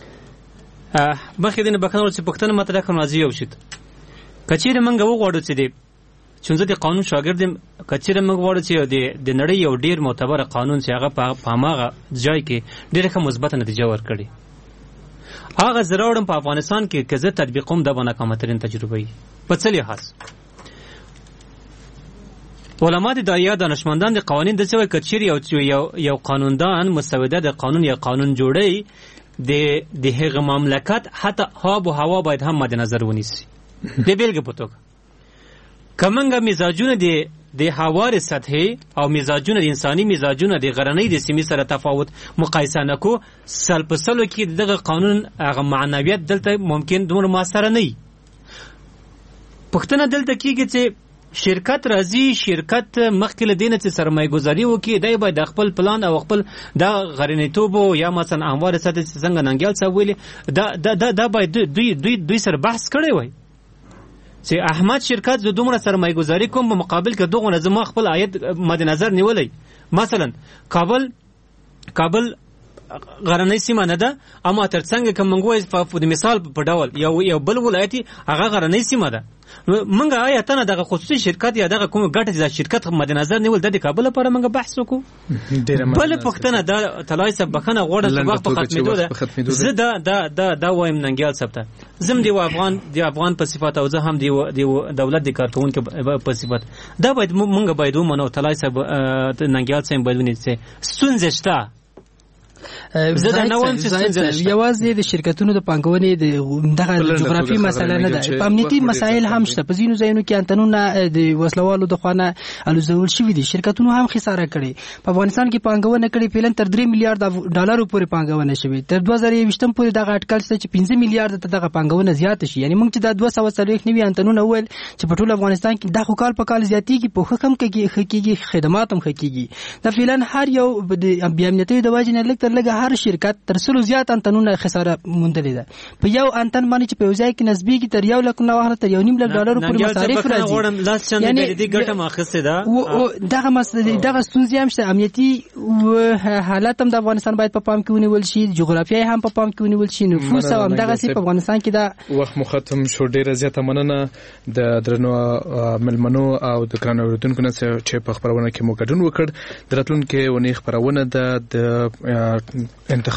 مخکې دې نه بخښنه وغواړم چې پوښتنه مطرح کړم. راځي یو شي که چېرې موږ وغواړو چې د چې زه د قانون شاګرد یم، که چېرې موږ غواړو چې د نړۍ یو ډېر معتبره قانون چې هغه په هماغه ځای کې ډېره ښه مثبته نتیجه ورکړي، هغه زه راوړم په افغانستان کې که زه تطبیقوم دا به ناکامه ترین تجربه وي. په څه لحاظ؟ علما د دایا دانشمندان د قوانین د څه کچیر یو یو یو قانوندان مسوده د قانون یا قانون جوړي د د هغه مملکت حتی آب و هوا باید هم مد نظر ونیسي. د بیلګې په توګه کمنګه مزاجونه د د هوار سطحي او مزاجونه د انساني مزاجونه د غرنۍ د سیمې سره تفاوت مقایسه نکو سل په سلو کې دغه قانون هغه معنویت دلته ممکن دومره موثر نه وي. پښتنه دلته کېږي چې شرکت راځي شرکت مخکې له دې نه چې سرمایه ګذاري وکړي دی باید خپل پلان او خپل دا غرنیتوب یا مثلا هموار سطحي څنګه ننګیال صاحب ویلي دا دا دا باید دوی دوی دوی سره بحث کړی وای چې احمد شرکت زه دومره سرمایه ګذاري کوم په مقابل کې دغه زما خپل عاید مد نظر نیولای. مثلا کابل کابل غرنۍ سیمه نه ده اما تر څنګه کوم منګوي په مثال په ډول یو یو بل ولایت هغه غرنۍ سیمه ده منګه آیا ته نه دغه خصوصي شرکت یا دغه کوم ګټه د شرکت مد نظر نیول د کابل لپاره منګه بحث وکړو. بل پښتنه دا تلای سبخنه غوړه سبق په ختمېدو ده زه دا دا دا دا وایم ننګیال سبته زم دی افغان دی افغان په صفات او زه هم دی دی دولت د کارکونکو په صفات دا باید منګه باید ومنو تلای سب ننګیال سم باید ونی چې ستونزه شته. زه نه وایم چې یوازې د شرکتونو د پانګونې د دغه جغرافي مسله نه ده، په امنیتي مسایل هم شته. په ځینو ځایونو کې انتنونه د وسلوالو د خوانه الوزول شوي دي، شرکتونو هم خساره کړي. په افغانستان کې پانګونه کړي پیلن تر درې میلیارډ ډالرو پورې پانګونه شوې، تر دوه زره یوویشتم پورې دغه اټکل شته چې پنځه میلیارډ ته دغه پانګونه زیاته شي. یعنی موږ چې دا دوه سوه څلوېښت نوي انتنونه ویل چې په ټول افغانستان کې د کال په کال زیاتېږي، په حکم کې حقيقي خدمات هم حقيقي دا فعلا هر یو د بیا امنیتي د واجب نه لږ تر لږه هر شرکت تر سلو زیات انتنونه خساره موندلې ده. په یو انتن باندې چې په ځای کې نسبی کې تر یو لک نه واه تر یو نیم لک ډالر پورې مصارف راځي. یعنی دې ګټه ماخسته ده او دغه مسله دغه ستونزې هم شته. امنیتي حالت هم د افغانستان باید په پام کې ونیول شي، جغرافیای هم په پام کې ونیول شي، نفوس هم دغه سي په افغانستان کې دا وخت مختم شو. ډیره زیاته مننه د درنو ملمنو او د ګران اوریدونکو نه چې په خبرونه کې مو ګډون وکړ. د راتلونکي ونې خبرونه ده د